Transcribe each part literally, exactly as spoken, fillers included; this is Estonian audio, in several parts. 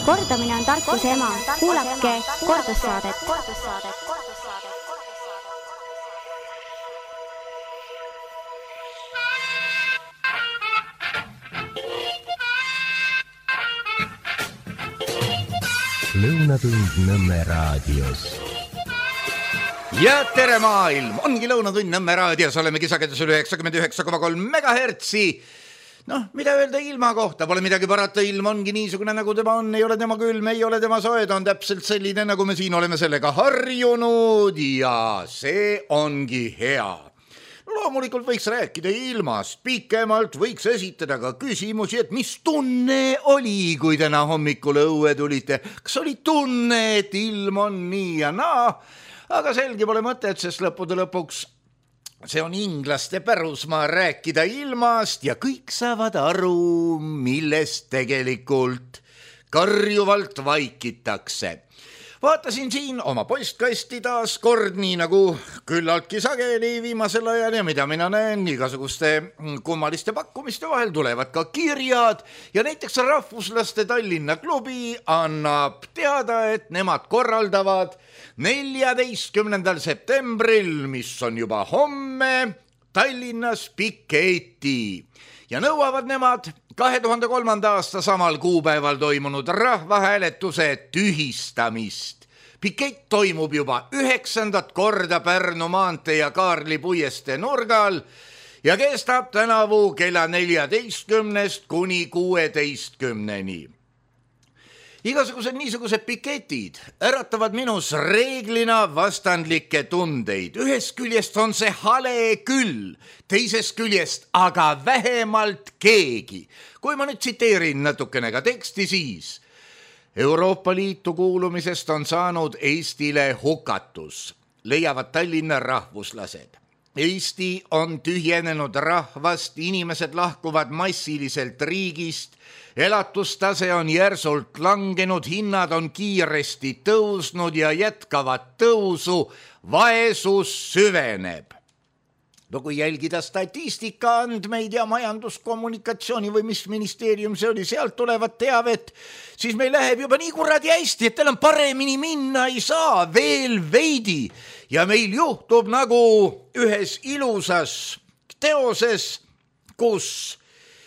Kordamine on tarkuse ema. Kuulake kordussaadet. Lõunatund Nõmme raadios. Ja tere maailm! Ongi Lõunatund Nõmme raadios. Olemegi sagedusel üheksakümmend üheksa koma kolm megahertsi. Noh, mida öelda ilma kohta? Pole midagi parata. Ilm ongi niisugune, nagu tema on. Ei ole tema külm, ei ole tema soe. Ta on täpselt selline, nagu me siin oleme sellega harjunud. Ja see ongi hea. Loomulikult võiks rääkida ilmast. Pikemalt võiks esitada ka küsimusi, et mis tunne oli, kui täna hommikul õue tulite. Kas oli tunne, et ilm on nii ja naa? Aga selgi pole mõtet, sest lõppude lõpuks see on inglaste pärusmaa rääkida ilmast ja kõik saavad aru, millest tegelikult karjuvalt vaikitakse. Vaatasin siin oma postkasti taas kord, nii nagu küllaltki sageli viimasel ajal ja mida mina näen, igasuguste kummaliste pakkumiste vahel tulevad ka kirjad ja näiteks Rahvuslaste Tallinna klubi annab teada, et nemad korraldavad neljateistkümnendal septembril, mis on juba homme, Tallinnas piketi ja nõuavad nemad kahe tuhande kolmanda aasta samal kuupäeval toimunud rahvahääletuse tühistamist. Pikett toimub juba üheksandat korda Pärnu maantee ja Kaarli puiestee nurgal ja kestab tänavu kella neljateistkümnest kuni kuueteistkümneni. Igasugused niisugused piketid äratavad minus reeglina vastandlikke tundeid. Ühest küljest on see hale küll, teisest küljest aga vähemalt keegi. Kui ma nüüd tsiteerin natukene ka teksti, siis Euroopa Liitu kuulumisest on saanud Eestile hukatus, leiavad Tallinna rahvuslased. Eesti on tühjenenud rahvast, inimesed lahkuvad massiliselt riigist, elatustase on järsult langenud, hinnad on kiiresti tõusnud ja jätkavad tõusu, vaesus süveneb. No kui jälgida statistika andmeid ja majanduskommunikatsiooni või mis ministeerium see oli, sealt tulevad teavet, siis meil läheb juba nii kuradi hästi, et teil on paremini minna ei saa, veel veidi. Ja meil juhtub nagu ühes ilusas teoses, kus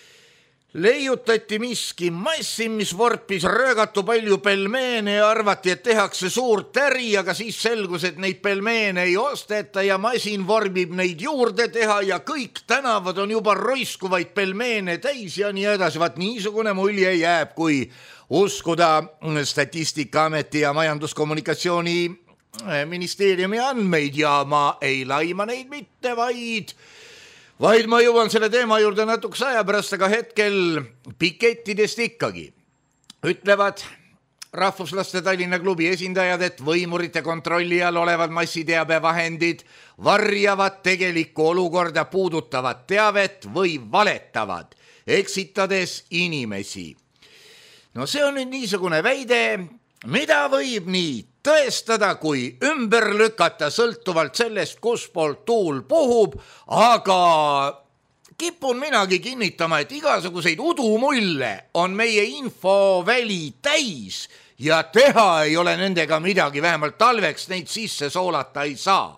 leiutati miski massi, mis vorpis röögatu palju pelmeene ja arvati, et tehakse suurt äri, aga siis selgus, et neid pelmeene ei osteta ja masin vormib neid juurde teha ja kõik tänavad on juba roiskuvaid pelmeene täis ja nii edasi. Vaat niisugune mulje jääb, kui uskuda Statistikaameti ja majanduskommunikatsiooni ministeeriumi andmeid ja ma ei laima neid mitte, vaid Vaid ma jõuan selle teema juurde natuks aja pärast, aga hetkel pikettidest ikkagi. Ütlevad Rahvuslaste Tallinna klubi esindajad, et võimurite kontrolli all olevad massiteabevahendid varjavad tegelikku olukorda puudutavat teavet või valetavad, eksitades inimesi. No see on nüüd niisugune väide, mida võib nii tõestada kui ümber lükata sõltuvalt sellest, kus poolt tuul puhub, aga kipun minagi kinnitama, et igasuguseid udumulle on meie infoväli täis ja teha ei ole nendega midagi, vähemalt talveks neid sisse soolata ei saa.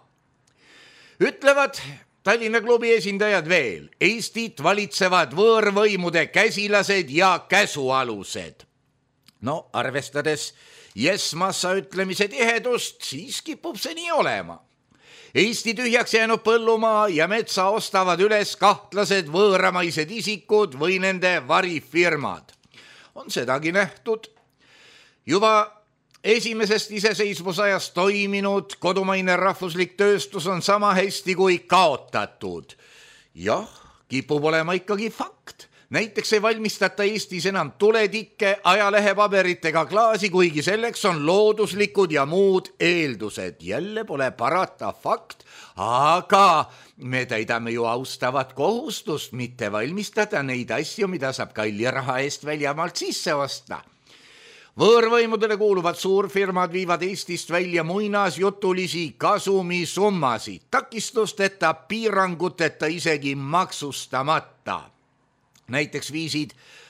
Ütlevad Tallinna klubi esindajad veel, Eestit valitsevad võõrvõimude käsilased ja käsualused. No arvestades Yes-massa ütlemise tihedust, siis kipub see nii olema. Eesti tühjaks jäänud põllumaa ja metsa ostavad üles kahtlased võõramaised isikud või nende varifirmad. On sedagi nähtud. Juba esimesest iseseisvusajast toiminud kodumaine rahvuslik tööstus on sama hästi kui kaotatud. Jah, kipub olema ikkagi fakt. Näiteks ei valmistata Eestis enam tuletikke ajalehepaberitega klaasi, kuigi selleks on looduslikud ja muud eeldused. Jälle pole parata fakt, aga me täidame ju austavat kohustust mitte valmistada neid asju, mida saab kalli raha eest väljamaalt sisse osta. Võõrvõimudele kuuluvad suurfirmad viivad Eestist välja muinasjutulisi kasumissummasid, takistusteta, piiranguteta, isegi maksustamata. Näiteks viisid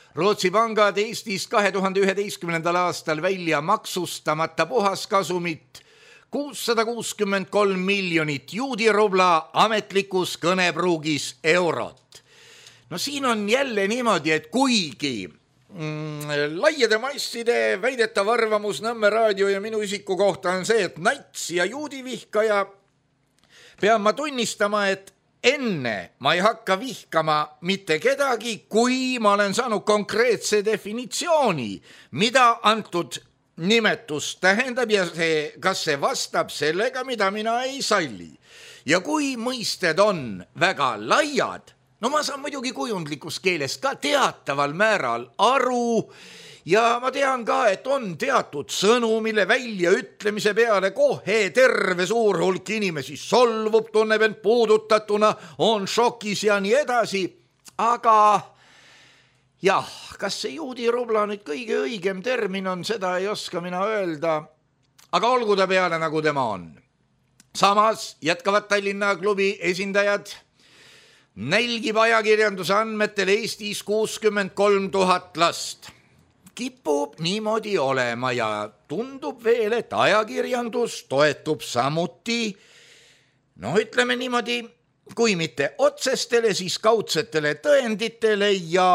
Rootsi pangad Eestis kahe tuhande üheteistkümnendal aastal välja maksustamata puhaskasumit kuussada kuuskümmend kolm miljonit juudi rubla ametlikus kõnepruugis eurot. No siin on jälle niimoodi, et kuigi mm, laiade masside väidetav arvamus Nõmme raadio ja minu isiku kohta on see, et nats ja juudi vihkaja, pean ma tunnistama, et enne ma ei hakka vihkama mitte kedagi, kui ma olen saanud konkreetse definitsiooni, mida antud nimetus tähendab ja see, kas see vastab sellega, mida mina ei salli. Ja kui mõisted on väga laiad, no ma saan muidugi kujundlikus keeles ka teataval määral aru ja ma tean ka, et on teatud sõnu, mille välja ütlemise peale kohe terve suur hulk inimesi solvub, tunneb end puudutatuna, on šokis ja nii edasi. Aga jah, kas see juudi rubla nüüd kõige õigem termin on, seda ei oska mina öelda, aga olgu ta peale, nagu tema on. Samas jätkavad Tallinna klubi esindajad. Nälgib ajakirjanduse andmetel Eestis kuuskümmend kolm tuhat last. Kipub niimoodi olema ja tundub veel, et ajakirjandus toetub samuti, no ütleme niimoodi, kui mitte otsestele, siis kaudsetele tõenditele ja,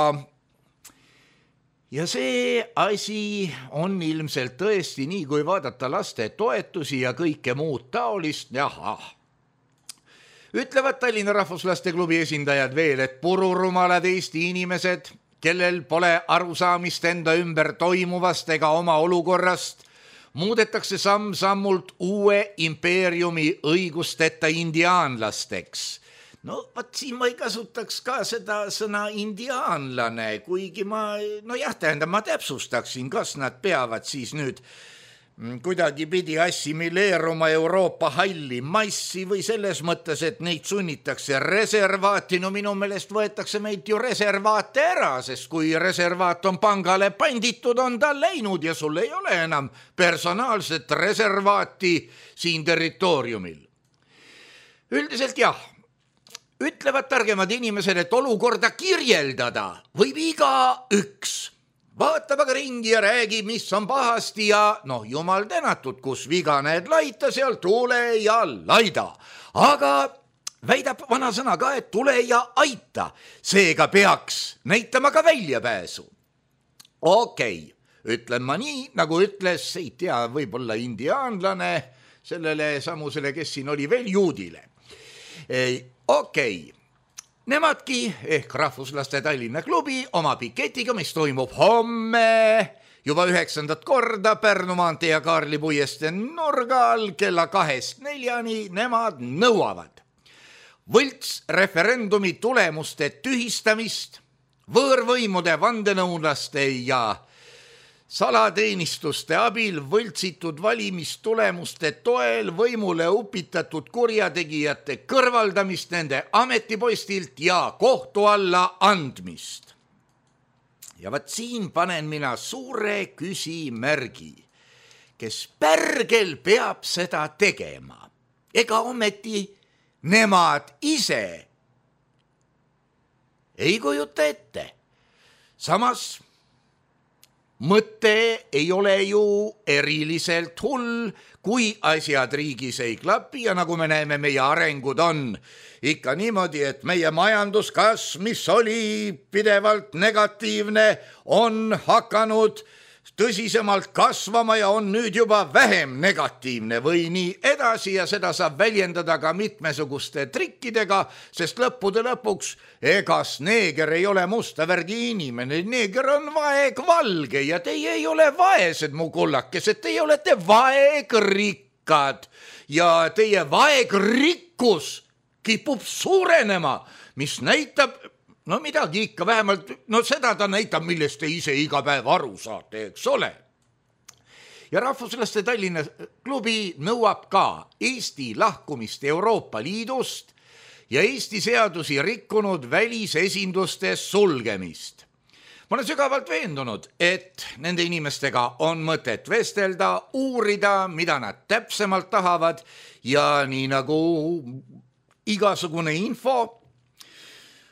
ja see asi on ilmselt tõesti nii, kui vaadata laste toetusi ja kõike muud taolist, jah. Ütlevad Tallinna Rahvuslaste klubi esindajad veel, et pururumalad Eesti inimesed, kellel pole arusaamist enda ümber toimuvast ega oma olukorrast, muudetakse samm-sammult uue impeeriumi õigusteta indiaanlasteks. No vaat siin ma ei kasutaks ka seda sõna indiaanlane, kuigi ma, no jah, tähendab, ma täpsustaksin, kas nad peavad siis nüüd kuidagi pidi assimileeruma Euroopa halli massi või selles mõttes, et neid sunnitakse reservaati. No minu meelest võetakse meilt ju reservaate ära, sest kui reservaat on pangale panditud, on ta läinud ja sul ei ole enam personaalset reservaati siin territooriumil. Üldiselt jah, ütlevad targemad inimesed, et olukorda kirjeldada võib iga üks. Vaatab aga ringi ja räägi, mis on pahasti ja noh, jumal tänatud, kus viga näed laita, seal tule ja laida. Aga väidab vana sõna ka, et tule ja aita. Seega peaks näitama ka väljapääsu. Okei, ütlen ma nii, nagu ütles, ei tea, võib-olla indiaanlane, sellele samusele, kes siin oli veel juudile. Okei. Nemadki ehk Rahvuslaste Tallinna klubi oma piketiga, mis toimub homme juba üheksandat korda Pärnu maantee ja Kaarli puieste nurgal kella kahest neljani, nemad nõuavad võlts referendumi tulemuste tühistamist, võõrvõimude vandenõulaste ja salateenistuste abil võltsitud valimistulemuste toel võimule upitatud kurjategijate kõrvaldamist nende ametipostilt ja kohtu alla andmist. Ja vaat siin panen mina suure küsimärgi, kes pärgel peab seda tegema. Ega ometi nemad ise ei kujuta ette. Samas mõte ei ole ju eriliselt hull, kui asjad riigis ei klapi ja nagu me näeme, meie arengud on ikka niimoodi, et meie majanduskasv, mis oli pidevalt negatiivne, on hakanud tõsisemalt kasvama ja on nüüd juba vähem negatiivne või nii edasi ja seda saab väljendada ka mitmesuguste trikkidega, sest lõppude lõpuks egas neeger ei ole musta värgi inimene, neeger on vaegvalge ja teie ei ole vaesed, mu kullakesed, teie olete vaegrikkad ja teie vaegrikkus kipub suurenema, mis näitab no midagi ikka vähemalt, no seda ta näitab, millest te ise iga päev aru saate, eks ole. Ja Rahvuslaste Tallinna klubi nõuab ka Eesti lahkumist Euroopa Liidust ja Eesti seadusi rikkunud välisesinduste sulgemist. Ma olen sügavalt veendunud, et nende inimestega on mõtet vestelda, uurida, mida nad täpsemalt tahavad ja nii nagu igasugune info,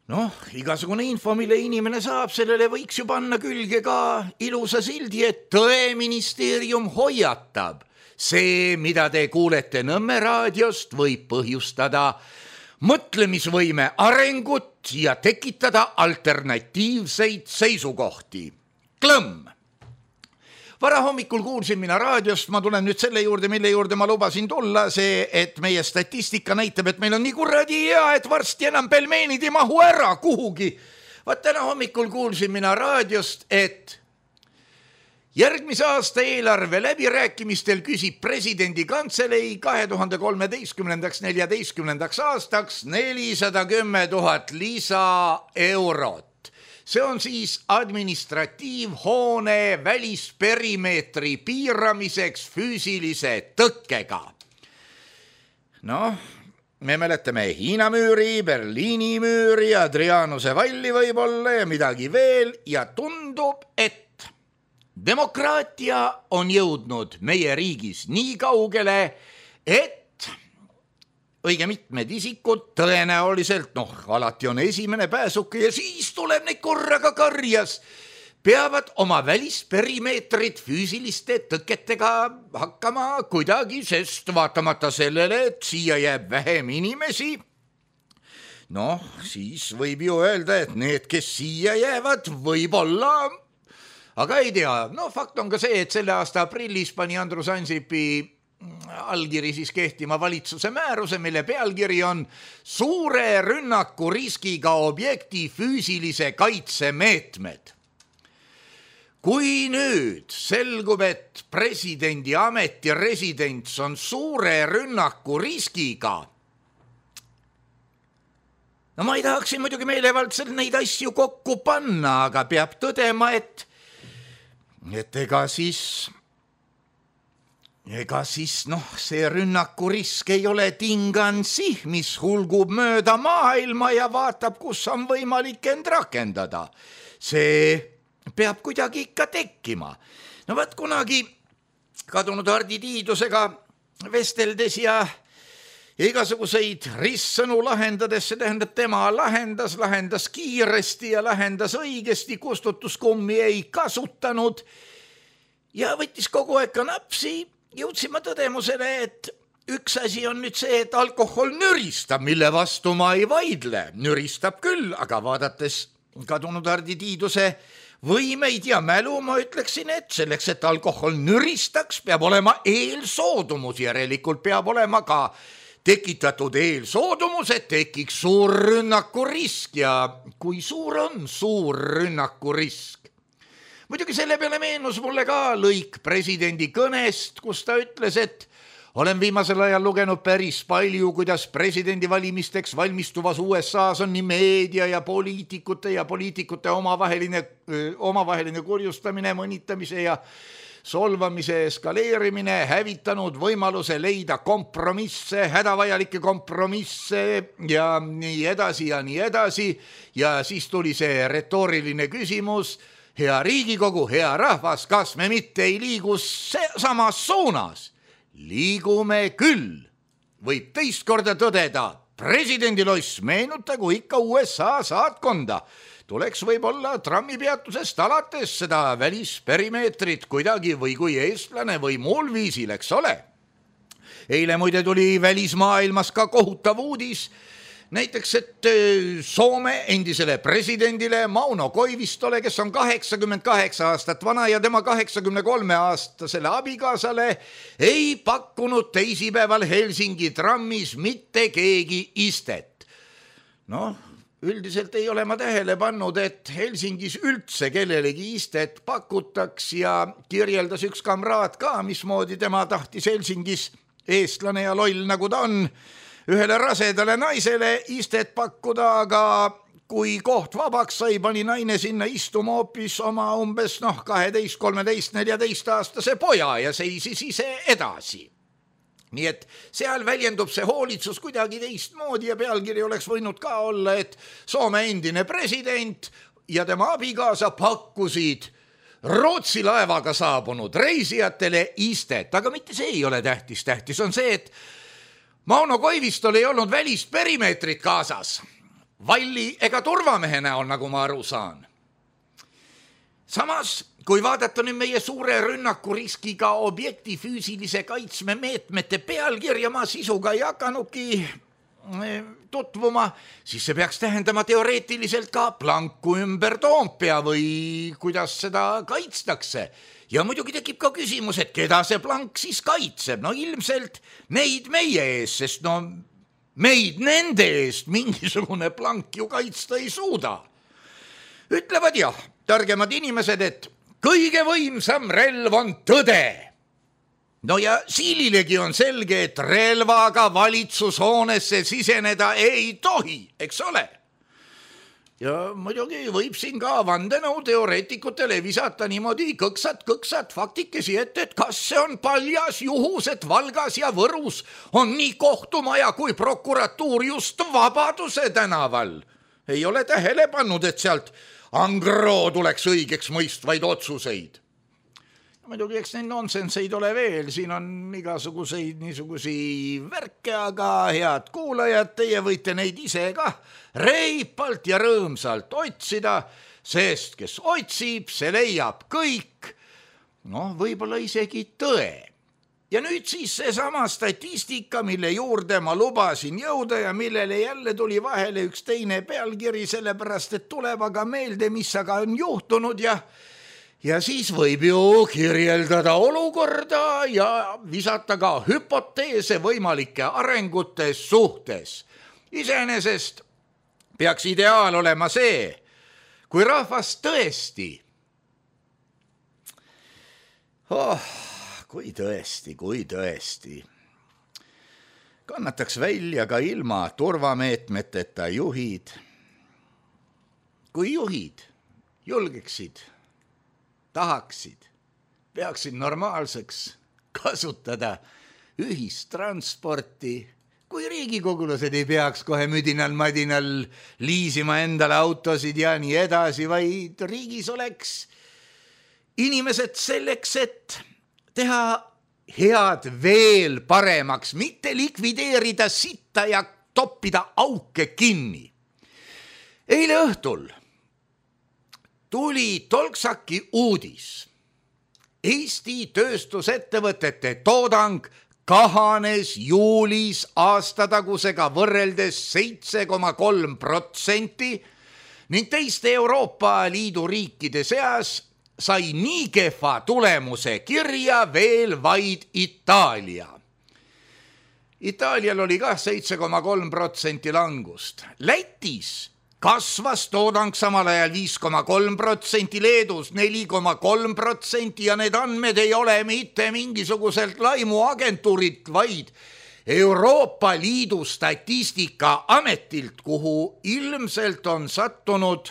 noh, igasugune info, mille inimene saab, sellele võiks ju panna külge ka ilusa sildi, et Tõeministeerium hoiatab. See, mida te kuulete Nõmme raadiost, võib põhjustada mõtlemisvõime arengut ja tekitada alternatiivseid seisukohti. Klõmm! Varahommikul kuulsin mina raadiost, ma tulen nüüd selle juurde, mille juurde ma lubasin tulla, see, et meie statistika näitab, et meil on nii kuradi hea, et varsti enam pelmeenid ei mahu ära kuhugi. Vaat täna hommikul kuulsin mina raadiost, et järgmise aasta eelarve läbirääkimistel küsib presidendi kantselei kahe tuhande kolmeteistkümnendaks neljateistkümnendaks aastaks nelisada kümme tuhat lisa eurot. See on siis administratiivhoone välisperimeetri piiramiseks füüsilise tõkkega. Noh, me mäletame Hiina müüri, Berliini müüri, Adrianuse valli võib-olla ja midagi veel ja tundub, et demokraatia on jõudnud meie riigis nii kaugele, et õige mitmed isikud tõenäoliselt, noh, alati on esimene pääsuke ja siis tuleb neid korraga karjas, peavad oma välisperimeetrit füüsiliste tõketega hakkama kuidagi, sest vaatamata sellele, et siia jääb vähem inimesi, noh, siis võib ju öelda, et need, kes siia jäävad, võib-olla, aga ei tea, no fakt on ka see, et selle aasta aprillis pani Andrus Ansipi allkiri siis kehtima valitsuse määruse, mille pealkiri on suure rünnaku riskiga objekti füüsilise kaitse meetmed. Kui nüüd selgub, et presidendi ameti residents on suure rünnaku riskiga, no ma ei tahaksin muidugi meelevaldselt neid asju kokku panna, aga peab tõdema, et, et ega siis... Ega siis, noh, see rünnakurisk ei ole tingansi, mis hulgub mööda maailma ja vaatab, kus on võimalik end rakendada. See peab kuidagi ikka tekkima. No vaat kunagi kadunud Hardi Tiidusega vesteldes ja igasuguseid ristsõnu lahendades, see tähendab, tema lahendas, lahendas kiiresti ja lahendas õigesti, kustutuskummi ei kasutanud ja võttis kogu aeg ka napsi. Jõudsin ma tõdemusele, et üks asi on nüüd see, et alkohol nüristab, mille vastu ma ei vaidle. Nüristab küll, aga vaadates kadunud Hardi Tiiduse võimeid ja mälu, ma ütleksin, et selleks, et alkohol nüristaks, peab olema eelsoodumus, järelikult peab olema ka tekitatud eelsoodumus, et tekiks suur rünnakurisk ja kui suur on suur rünnakurisk? Muidugi selle peale meenus mulle ka lõik presidendi kõnest, kus ta ütles, et olen viimasel ajal lugenud päris palju, kuidas presidendi valimisteks valmistuvas U S A-s on nii meedia ja poliitikute ja poliitikute omavaheline, omavaheline kurjustamine, mõnitamise ja solvamise eskaleerimine, hävitanud võimaluse leida kompromisse, hädavajalikke kompromisse ja nii edasi ja nii edasi. Ja siis tuli see retooriline küsimus, hea Riigikogu, hea rahvas, kas me mitte ei liigu samas suunas? Liigume küll. Võib teist korda tõdeda, presidendiloss meenutagu ikka U S A saatkonda. Tuleks võib-olla trammipeatusest alates seda välisperimeetrit kuidagi või kui eestlane või muul viisil, eks ole. Eile muide tuli välismaailmas ka kohutav uudis, näiteks, et Soome endisele presidendile Mauno Koivistole, kes on kaheksakümmend kaheksa aastat vana ja tema kaheksakümne kolme aastasele abikaasale ei pakkunud teisipäeval Helsingi trammis mitte keegi istet. Noh, üldiselt ei ole ma tähele pannud, et Helsingis üldse kellelegi istet pakutaks ja kirjeldas üks kamraad ka, mismoodi tema tahtis Helsingis, eestlane ja loll nagu ta on, ühele rasedale naisele istet pakkuda, aga kui koht vabaks sai, pani naine sinna istuma hoopis oma umbes noh, kaheteist, kolmeteist, neljateist aastase poja ja seisis ise edasi. Nii et seal väljendub see hoolitsus kuidagi teistmoodi ja pealkiri oleks võinud ka olla, et Soome endine president ja tema abikaasa pakkusid Rootsi laevaga saabunud reisijatele istet, aga mitte see ei ole tähtis, tähtis on see, et Mauno Koivistol ei olnud välist perimeetrit kaasas. valli ega turvamehe näol, nagu ma aru saan. Samas, kui vaadata nüüd meie suure rünnakuriskiga objekti füüsilise kaitsmemeetmete pealkirja, ma sisuga ei hakanuki tutvuma, siis see peaks tähendama teoreetiliselt ka planku ümber Toompea või kuidas seda kaitstakse. Ja muidugi tekib ka küsimus, et keda see plank siis kaitseb. No ilmselt neid meie ees, sest no meid nende eest mingisugune plank ju kaitsta ei suuda. Ütlevad jah, targemad inimesed, et kõige võimsam relv on tõde. No ja Siililegi on selge, et relvaga valitsushoonesse siseneda ei tohi, eks ole. Ja muidugi võib siin ka vandenõu teoreetikutele visata niimoodi kõksat-kõksat faktikesi ette, et kas see on paljas juhus, et Valgas ja Võrus on nii kohtumaja kui prokuratuur just Vabaduse tänaval. Ei ole tähele pannud, et sealt Angro tuleks õigeks mõistvaid otsuseid. Muidugi, eks neid nonsenseid ole veel, siin on igasuguseid niisugusi värke, aga head kuulajad, teie võite neid ise ka reipalt ja rõõmsalt otsida, sest kes otsib, see leiab kõik, noh, võib-olla isegi tõe. Ja nüüd siis seesama statistika, mille juurde ma lubasin jõuda ja millele jälle tuli vahele üks teine pealkiri, sellepärast et tuleb aga meelde, mis aga on juhtunud ja Ja siis võib ju kirjeldada olukorda ja visata ka hüpoteese võimalike arengute suhtes. Iseenesest peaks ideaal olema see, kui rahvas tõesti, oh, kui tõesti, kui tõesti, kannataks välja ka ilma turvameetmeteta juhid, kui juhid julgeksid, tahaksid, peaksid normaalseks kasutada ühistransporti, kui riigikogulased ei peaks kohe müdinal-madinal liisima endale autosid ja nii edasi, vaid riigis oleks inimesed selleks, et teha head veel paremaks, mitte likvideerida sitta ja toppida auke kinni. Eile õhtul tuli tolksaki uudis. Eesti tööstusettevõtete toodang kahanes juulis aastatagusega võrreldes seitse koma kolm protsenti ning teiste Euroopa Liidu riikide seas sai nii kehva tulemuse kirja veel vaid Itaalia. Itaalial oli ka seitse koma kolm protsenti langust. Lätis kasvas toodang samal ajal viis koma kolm protsenti, Leedus neli koma kolm protsenti ja need andmed ei ole mitte mingisuguselt laimuagentuurilt, vaid Euroopa Liidu Statistikaametilt, kuhu ilmselt on sattunud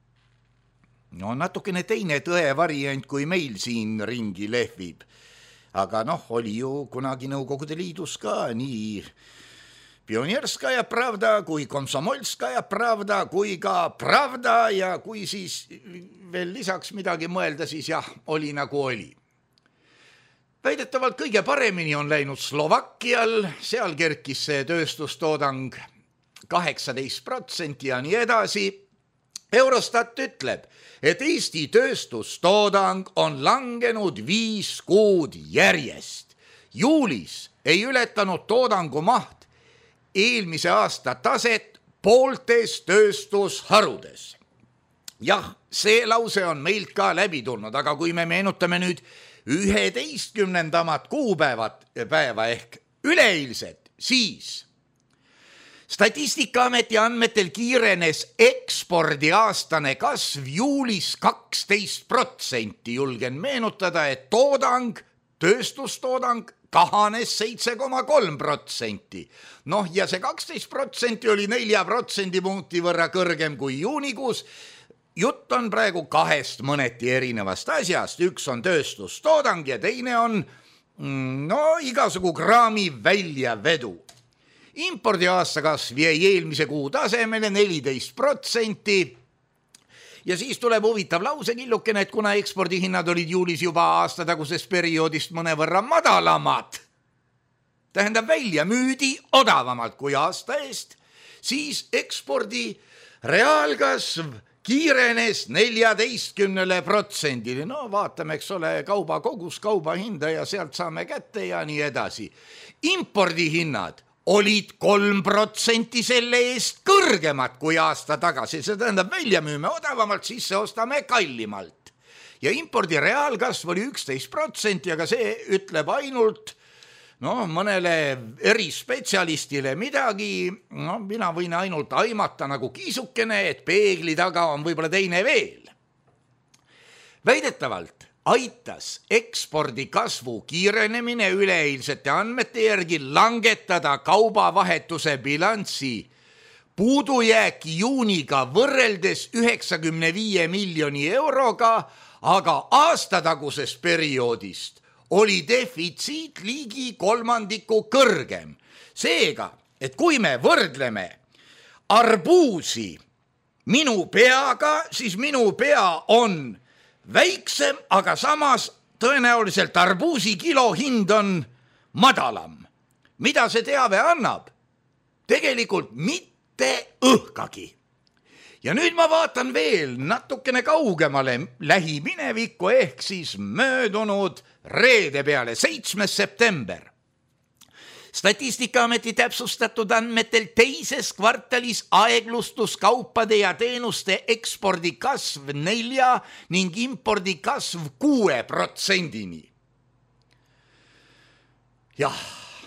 no natukene teine tõe variant, kui meil siin ringi lehvib. Aga noh, oli ju kunagi Nõukogude Liidus ka nii Pionierskaja Pravda kui Komsomolskaja Pravda kui ka Pravda ja kui siis veel lisaks midagi mõelda, siis jah, oli nagu oli. Väidetavalt kõige paremini on läinud Slovakkial, seal kerkis see tööstustoodang kaheksateist protsenti ja nii edasi. Eurostat ütleb, et Eesti tööstustoodang on langenud viis kuud järjest. Juulis ei ületanud toodangu maht eelmise aasta taset pooltes tööstusharudes. Jah, see lause on meilt ka läbi tulnud, aga kui me meenutame nüüd üheteistkümnendamat kuupäevat päeva ehk üleeilset, siis Statistikaameti andmetel kiirenes ekspordi aastane kasv juulis kaksteist protsenti. Julgen meenutada, et toodang, tööstustoodang kahanes seitse koma kolm protsenti. Noh, ja see kaksteist protsenti oli nelja protsendipunkti võrra kõrgem kui juunikuus. Jutt on praegu kahest mõneti erinevast asjast. Üks on tööstustoodang ja teine on no, igasugu kraami väljavedu. Impordi aastakasv jäi eelmise kuu tasemele neliteist protsenti. Ja siis tuleb huvitav lausekillukene, et kuna ekspordihinnad olid juulis juba aastatagusest perioodist mõnevõrra madalamad, tähendab välja müüdi odavamalt kui aasta eest, siis ekspordi reaalkasv kiirenes neljateistkümnele protsendile. No vaatame, eks ole, kauba kogus, kauba hinda ja sealt saame kätte ja nii edasi. Impordihinnad olid kolm protsenti selle eest kõrgemad kui aasta tagasi. See tähendab, välja müüme odavamalt, sisse ostame kallimalt. Ja impordi reaalkasv oli üksteist protsenti, aga see ütleb ainult no, mõnele erispetsialistile midagi. No, mina võin ainult aimata nagu kiisukene, et peegli taga on võib-olla teine veel. Väidetavalt aitas ekspordi kasvu kiirenemine üleeilsete andmete järgi langetada kaubavahetuse bilanssi puudujääki juuniga võrreldes üheksakümne viie miljoni euroga, aga aastataguses perioodist oli defitsiit liigi kolmandiku kõrgem. Seega, et kui me võrdleme arbuusi minu peaga, siis minu pea on väiksem, aga samas tõenäoliselt arbuusi kilo hind on madalam. Mida see teave annab? Tegelikult mitte õhkagi. Ja nüüd ma vaatan veel natukene kaugemale lähiminevikku ehk siis möödunud reede peale, seitsmes september. Statistikaameti täpsustatud andmetel teises kvartalis aeglustus kaupade ja teenuste ekspordi kasv nelja ning impordi kasv kuue protsendini. Jah,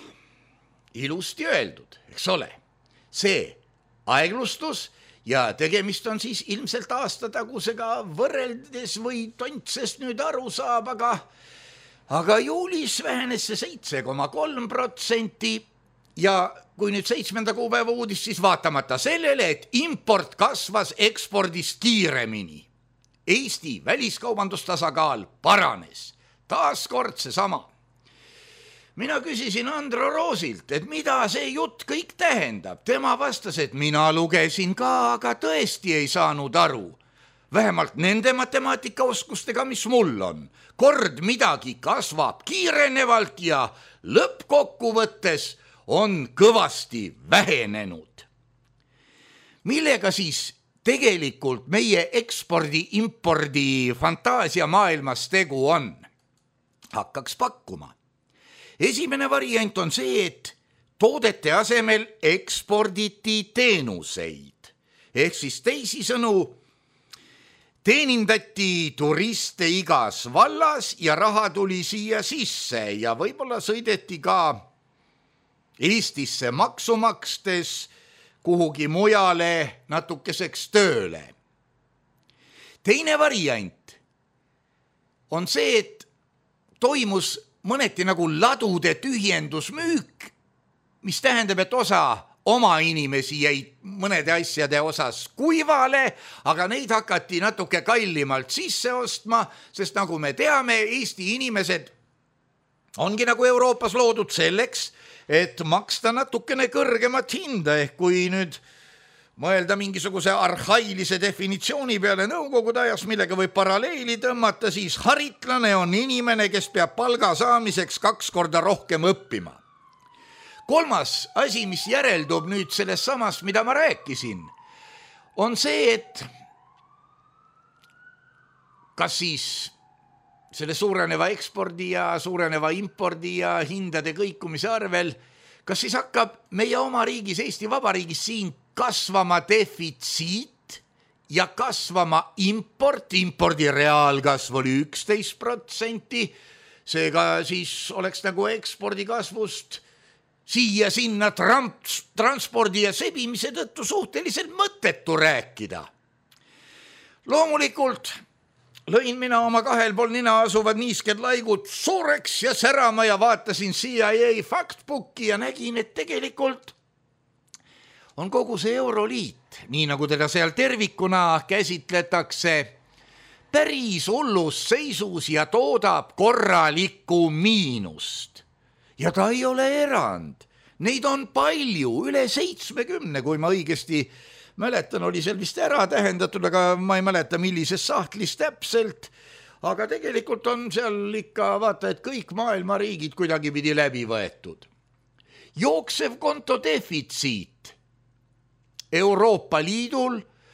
ilusti öeldud, eks ole, see aeglustus ja tegemist on siis ilmselt aastatagusega võrreldes või tontsest nüüd aru saab, aga, aga juulis vähenes see seitse koma kolm protsenti ja kui nüüd seitsmenda kuupäeva uudis, siis vaatamata sellele, et import kasvas ekspordist kiiremini. Eesti väliskaubandustasakaal paranes. Taas kord seesama. Mina küsisin Andro Roosilt, et mida see jutt kõik tähendab. Tema vastas, et mina lugesin ka, aga tõesti ei saanud aru. Vähemalt nende matemaatikaoskustega, mis mul on. Kord midagi kasvab kiirenevalt ja lõppkokkuvõttes on kõvasti vähenenud. Millega siis tegelikult meie ekspordi-impordi fantaasia maailmas tegu on? Hakkaks pakkuma. Esimene variant on see, et toodete asemel eksporditi teenuseid. Ehk siis teisisõnu, teenindati turiste igas vallas ja raha tuli siia sisse ja võib-olla sõideti ka Eestisse maksu makstes kuhugi mujale natukeseks tööle. Teine variant on see, et toimus mõneti nagu ladude tühjendusmüük, mis tähendab, et osa oma inimesi jäid mõnede asjade osas kuivale, aga neid hakati natuke kallimalt sisse ostma, sest nagu me teame, Eesti inimesed ongi nagu Euroopas loodud selleks, et maksta natukene kõrgemat hinda, ehk kui nüüd mõelda mingisuguse arhailise definitsiooni peale nõukogude ajas, millega võib paralleeli tõmmata, siis haritlane on inimene, kes peab palga saamiseks kaks korda rohkem õppima. Kolmas asi, mis järeldub nüüd sellest samast, mida ma rääkisin, on see, et kas siis selle suureneva ekspordi ja suureneva impordi ja hindade kõikumise arvel, kas siis hakkab meie oma riigis, Eesti Vabariigis siin kasvama defitsiit ja kasvama import, impordi reaalkasv oli üksteist protsenti, seega siis oleks nagu ekspordi kasvust siia sinna trans- transpordi ja sebimise tõttu suhteliselt mõttetu rääkida. Loomulikult lõin mina oma kahel pool nina asuvad niisked laigud suureks ja särama ja vaatasin C I A factbooki ja nägin, et tegelikult on kogu see Euroliit, nii nagu teda seal tervikuna käsitletakse, päris hullus seisus ja toodab korralikku miinust. Ja ta ei ole erand. Neid on palju, üle seitsmekümne, kui ma õigesti mäletan, oli seal vist ära tähendatud, aga ma ei mäleta, millises sahtlis täpselt. Aga tegelikult on seal ikka, vaata, et kõik maailma riigid kuidagi pidi läbi võetud. Jooksev konto defitsiit Euroopa Liidul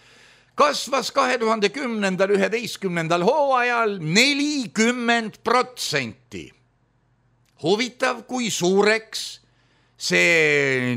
kasvas kahe tuhande kümnendal üheteistkümnendal hooajal nelikümmend protsenti. Huvitav, kui suureks see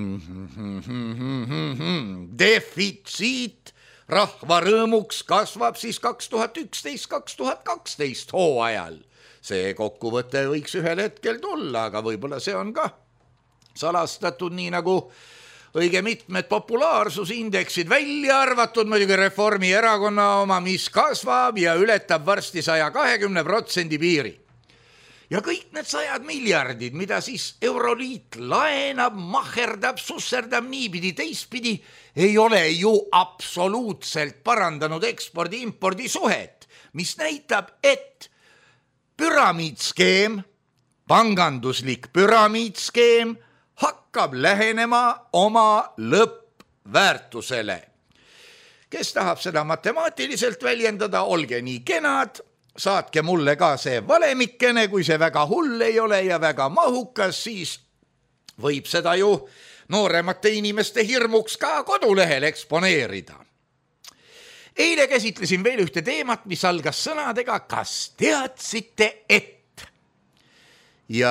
defitsiit rahva rõõmuks kasvab siis kaks tuhat üksteist kaks tuhat kaksteist hooajal. See kokkuvõte võiks ühel hetkel tulla, aga võib-olla see on ka salastatud, nii nagu õige mitmed populaarsusindeksid, välja arvatud muidugi Reformierakonna oma, mis kasvab ja ületab varsti saja kahekümne protsendi piiri. Ja kõik need sajad miljardid, mida siis Euroliit laenab, maherdab, susserdab niipidi, teistpidi, ei ole ju absoluutselt parandanud ekspordi-impordi suhet, mis näitab, et püramiidskeem, panganduslik püramiidskeem hakkab lähenema oma lõppväärtusele. Kes tahab seda matemaatiliselt väljendada, olge nii kenad, saatke mulle ka see valemikkene, kui see väga hull ei ole ja väga mahukas, siis võib seda ju nooremate inimeste hirmuks ka kodulehel eksponeerida. Eile käsitlesin veel ühte teemat, mis algas sõnadega, kas teadsite, et? Ja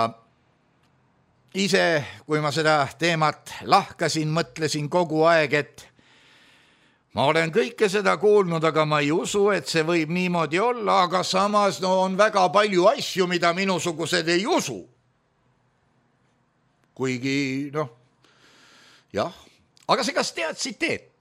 ise, kui ma seda teemat lahkasin, mõtlesin kogu aeg, et ma olen kõike seda kuulnud, aga ma ei usu, et see võib niimoodi olla, aga samas no, on väga palju asju, mida minusugused ei usu. Kuigi, noh, jah, aga see kas teadsite, et?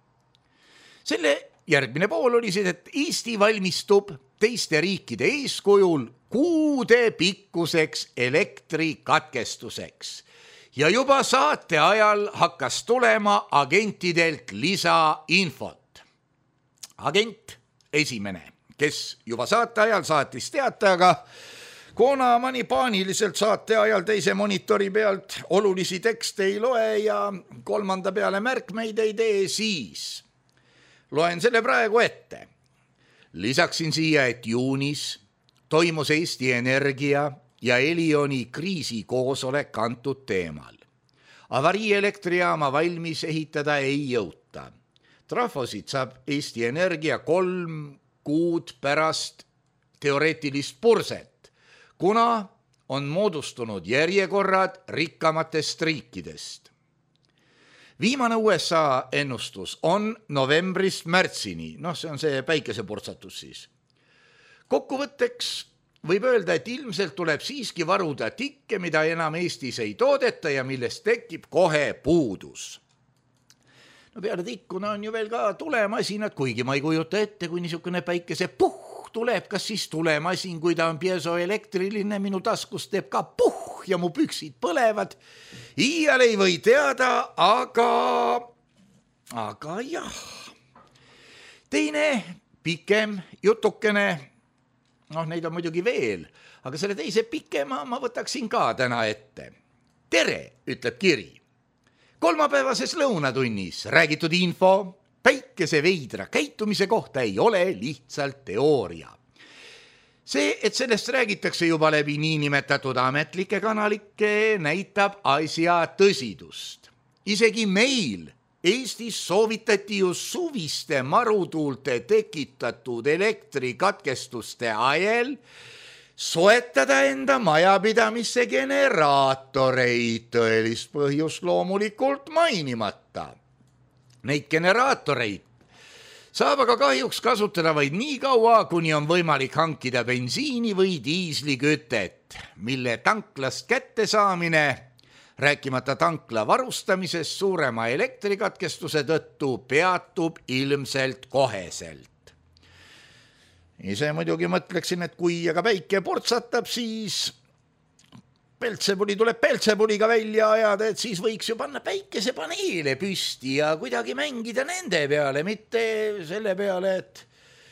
Selle järgmine pool oli see, et Eesti valmistub teiste riikide eeskujul kuude pikkuseks elektrikatkestuseks. Ja juba saate ajal hakkas tulema agentidelt lisainfot. Agent esimene, kes juba saate ajal saatis teatajaga, kuna mani paaniliselt saate ajal teise monitori pealt olulisi tekste ei loe ja kolmanda peale märkmeid ei tee, siis loen selle praegu ette. Lisaksin siia, et juunis toimus Eesti Energia ja Elioni kriisikoosolek antud teemal. Avarii elektrijaama valmis ehitada ei jõuta. Trafosid saab Eesti Energia kolm kuud pärast teoreetilist purset, kuna on moodustunud järjekorrad rikkamatest riikidest. Viimane U S A ennustus on novembrist märtsini, noh see on see päikesepurtsatus siis. Kokkuvõtteks võib öelda, et ilmselt tuleb siiski varuda tikke, mida enam Eestis ei toodeta ja millest tekib kohe puudus. No peale tikkuna on ju veel ka tulemasinad, kuigi ma ei kujuta ette, kui niisugune päikese puh tuleb, kas siis tulemasin, kui ta on piesoelektriline, minu taskus teeb ka puh ja mu püksid põlevad. Iial ei või teada, aga, aga jah. Teine pikem jutukene, noh neid on muidugi veel, aga selle teise pikema ma võtaksin ka täna ette. Tere, ütleb kiri. Kolmapäevases lõunatunnis räägitud info päikese veidra käitumise kohta ei ole lihtsalt teooria. See, et sellest räägitakse juba läbi niinimetatud ametlike kanalike, näitab asja tõsidust. Isegi meil Eestis soovitati ju suviste marutuulte tekitatud elektrikatkestuste ajel soetada enda majapidamisse generaatoreid, tõelist põhjust loomulikult mainimata. Neid generaatoreid saab aga kahjuks kasutada vaid nii kaua, kuni on võimalik hankida bensiini või diislikütet, mille tanklast kätte saamine, rääkimata tankla varustamisest suurema elektrikatkestuse tõttu, peatub ilmselt koheselt. Ise muidugi mõtleksin, et kui aga päike portsatab, siis Peltsepuli tuleb Peltsepuliga välja ajada, et siis võiks ju panna päikesepaneele püsti ja kuidagi mängida nende peale, mitte selle peale, et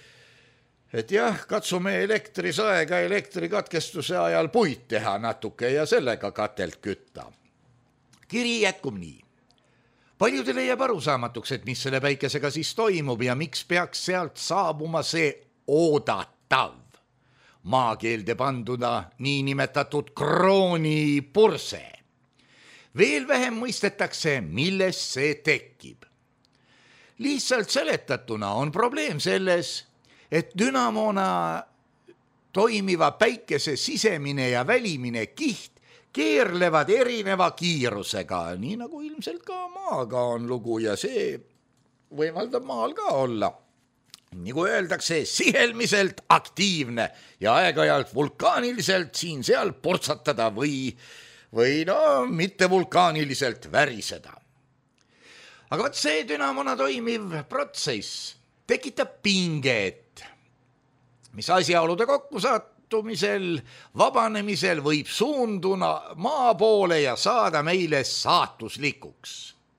et jah, katsume elektrisaega elektrikatkestuse ajal puid teha natuke ja sellega katelt kütta. Kiri jätkub nii. Paljudele jääb arusaamatuks, et mis selle päikesega siis toimub ja miks peaks sealt saabuma see oodatav. Maakeelde panduna niinimetatud kroonipurse. Veel vähem mõistetakse, millest see tekib. Lihtsalt seletatuna on probleem selles, et dünamona toimiva päikese sisemine ja välimine kiht keerlevad erineva kiirusega, nii nagu ilmselt ka maaga on lugu ja see võimaldab maal ka olla, nagu öeldakse, sihelmiselt aktiivne ja aeg-ajalt vulkaaniliselt siin-seal portsatada või, või no mitte vulkaaniliselt väriseda. Aga võt see dünamona toimiv protsess tekitab pinget, mis asjaolude kokku sattumisel, vabanemisel võib suunduna maa poole ja saada meile saatuslikuks.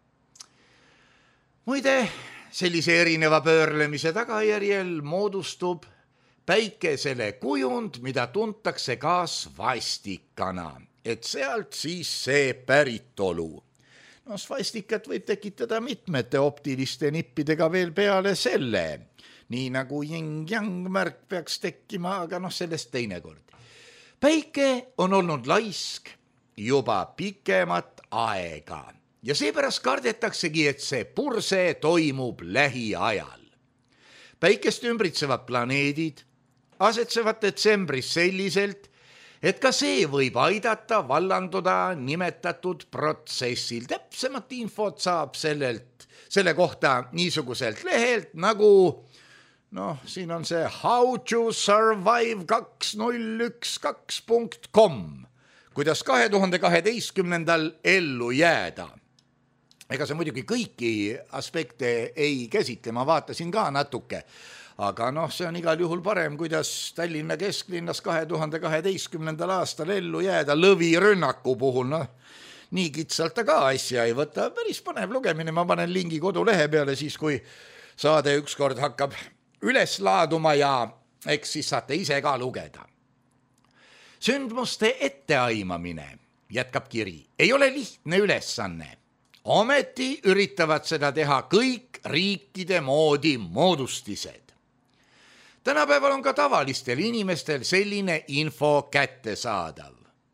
Muide, sellise erineva pöörlemise tagajärjel moodustub päikesele kujund, mida tuntakse ka svastikana, et sealt siis see päritolu. No svastikat võib tekitada mitmete optiliste nippidega veel peale selle, nii nagu yin-yang märk peaks tekkima, aga noh, sellest teinekord. Päike on olnud laisk juba pikemat aega ja seepärast kardetaksegi, et see purse toimub lähiajal. Päikest ümbritsevad planeedid asetsevad detsembris selliselt, et ka see võib aidata vallanduda nimetatud protsessil. Täpsemat infot saab sellelt, selle kohta niisuguselt lehelt nagu, noh, siin on see how to survive kaks null üks kaks punkt com, kuidas kahe tuhande kaheteistkümnendal ellu jääda. Ega see muidugi kõiki aspekte ei käsitle, ma vaatasin ka natuke. Aga noh, see on igal juhul parem, kuidas Tallinna kesklinnas kahe tuhande kaheteistkümnendal aastal ellu jääda lõvirünnaku puhul. Noh, nii kitsalt ta ka asja ei võta. Päris põnev lugemine, ma panen lingi kodulehe peale siis, kui saade ükskord hakkab üles laaduma ja eks siis saate ise ka lugeda. Sündmuste etteaimamine, jätkab kiri, ei ole lihtne ülesanne. Ometi üritavad seda teha kõik riikide moodi moodustised. Tänapäeval on ka tavalistel inimestel selline info kättesaadav.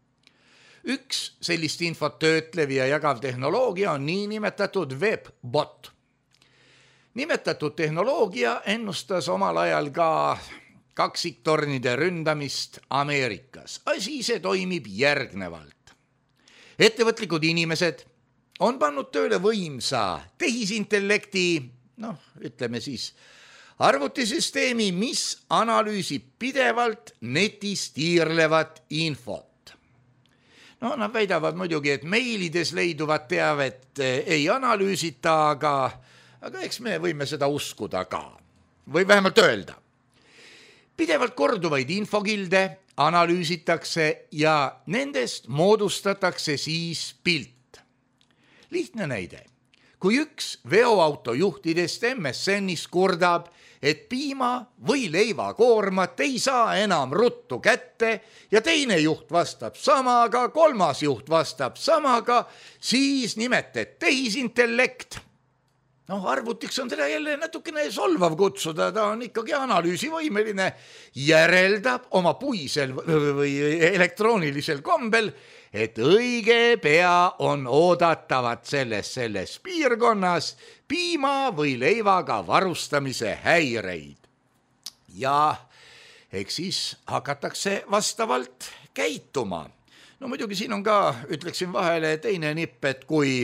Üks sellist infot töötlev ja jagav tehnoloogia on niinimetatud webbot. Nimetatud tehnoloogia ennustas omal ajal ka kaksiktornide ründamist Ameerikas. Asi see toimib järgnevalt. Ettevõtlikud inimesed on pannud tööle võimsa tehisintellekti, noh, ütleme siis, arvutisüsteemi, mis analüüsib pidevalt netis tiirlevat infot. No, nad väidavad muidugi, et meilides leiduvat teavet ei analüüsita, aga, aga eks me võime seda uskuda ka. Või vähemalt öelda. Pidevalt korduvaid infokilde analüüsitakse ja nendest moodustatakse siis pilt. Lihtne näide. Kui üks veoauto juhtidest M S N-is kurdab, et piima või leivakoormat ei saa enam ruttu kätte ja teine juht vastab samaga, kolmas juht vastab samaga, siis nimetet tehisintellekt. Noh, arvutiks on teda jälle natukene solvav kutsuda, ta on ikkagi analüüsivõimeline, järeldab oma puisel või elektroonilisel kombel, et õige pea on oodatavat selles, selles piirkonnas piima või leivaga varustamise häireid. Ja eks siis hakatakse vastavalt käituma. No muidugi siin on ka, ütleksin vahele, teine nipp, et kui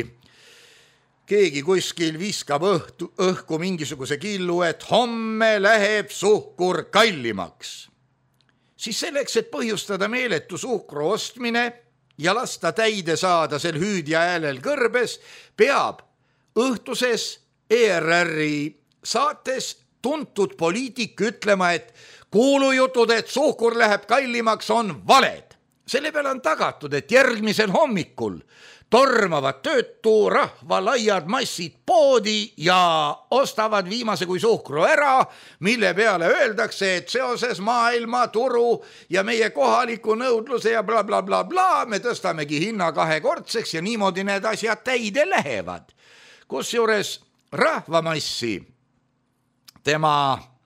keegi kuskil viskab õhtu, õhku mingisuguse killu, et homme läheb suhkur kallimaks, siis selleks, et põhjustada meeletu suhkru ostmine ja lasta täide saada sel hüüdja häälel kõrbes, peab õhtuses E R R-i saates tuntud poliitik ütlema, et kuulujutud, et suhkur läheb kallimaks, on valed. Selle peale on tagatud, et järgmisel hommikul tormavad töötu rahva laiad massid poodi ja ostavad viimase kui suhkru ära, mille peale öeldakse, et seoses maailma turu ja meie kohaliku nõudluse ja bla bla bla bla me tõstamegi hinna kahekordseks ja niimoodi need asjad täide lähevad. Kusjuures rahvamassi tema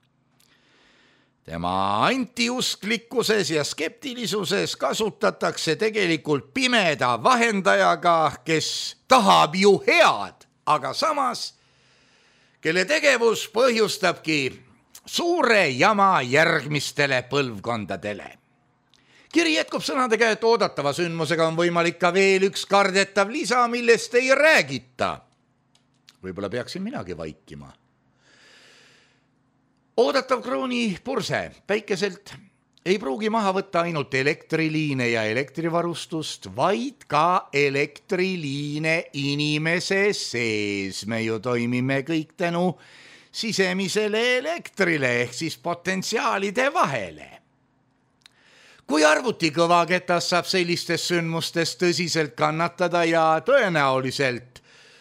Tema antiusklikkuses ja skeptilisuses kasutatakse tegelikult pimeda vahendajaga, kes tahab ju head, aga samas kelle tegevus põhjustabki suure jama järgmistele põlvkondadele. Kiri jätkub sõnadega, et oodatava sündmusega on võimalik ka veel üks kardetav lisa, millest ei räägita. Võib-olla peaksin minagi vaikima. Oodatav krooni purse päikeselt ei pruugi maha võtta ainult elektriliine ja elektrivarustust, vaid ka elektriliine inimese sees. Me ju toimime kõik tänu sisemisele elektrile ehk siis potentsiaalide vahele. Kui arvuti kõvaketas saab sellistest sündmustest tõsiselt kannatada ja tõenäoliselt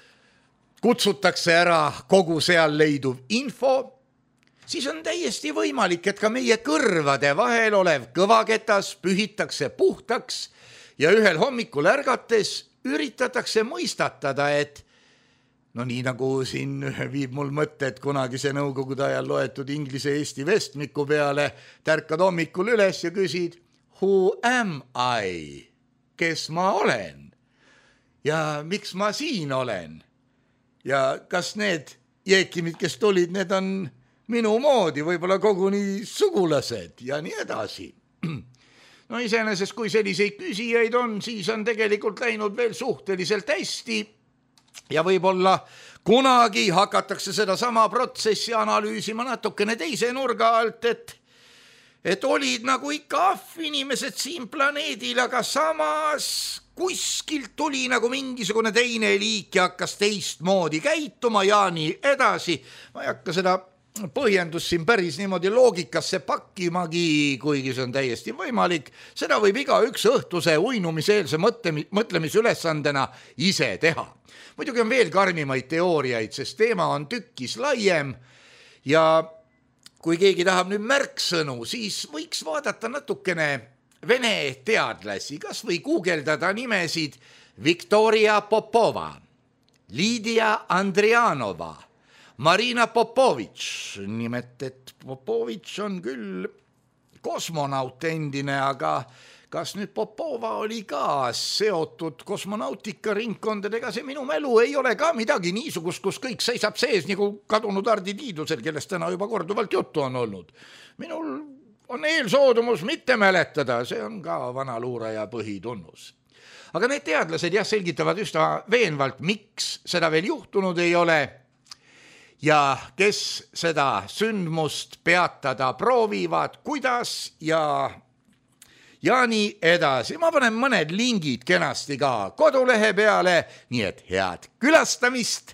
kutsutakse ära kogu seal leiduv info, siis on täiesti võimalik, et ka meie kõrvade vahel olev kõvaketas pühitakse puhtaks ja ühel hommikul ärgates üritatakse mõistatada, et no nii nagu siin viib mul mõtted kunagise nõukogude ajal loetud inglise-eesti vestmiku peale, tärkad hommikul üles ja küsid, who am I? Kes ma olen? Ja miks ma siin olen? Ja kas need jeekimid, kes tulid, need on minu moodi, võib-olla koguni sugulased ja nii edasi. No iseenesest, kui selliseid küsijaid on, siis on tegelikult läinud veel suhteliselt hästi ja võib-olla kunagi hakatakse seda sama protsessi analüüsima natukene teise nurga alt, et, et olid nagu ikka ahvinimesed siin planeedil, aga samas kuskilt tuli nagu mingisugune teine liik ja hakkas teistmoodi käituma ja nii edasi. Ma ei hakka seda põhjendus siin päris niimoodi loogikasse pakkimagi, kuigi see on täiesti võimalik. Seda võib iga üks õhtuse uinumiseelse mõtlemisülesandena ise teha. Muidugi on veel karmimaid teooriaid, sest teema on tükkis laiem ja kui keegi tahab nüüd märksõnu, siis võiks vaadata natukene vene teadlasi, kas või guugeldada nimesid Viktoria Popova, Lidia Andrianova, Marina Popovitš, nimelt, et Popovitš on küll kosmonaut endine, aga kas nüüd Popova oli ka seotud kosmonautika ringkondadega, see minu mälu ei ole ka midagi niisugust, kus kõik seisab sees nagu kadunud Ardi Tiidusel, kellest täna juba korduvalt juttu on olnud. Minul on eelsoodumus mitte mäletada, see on ka vana luuraja põhitunnus. Aga need teadlased jah selgitavad üsna veenvalt, miks seda veel juhtunud ei ole, ja kes seda sündmust peatada proovivad, kuidas ja, ja nii edasi. Ma panen mõned lingid kenasti ka kodulehe peale, nii et head külastamist.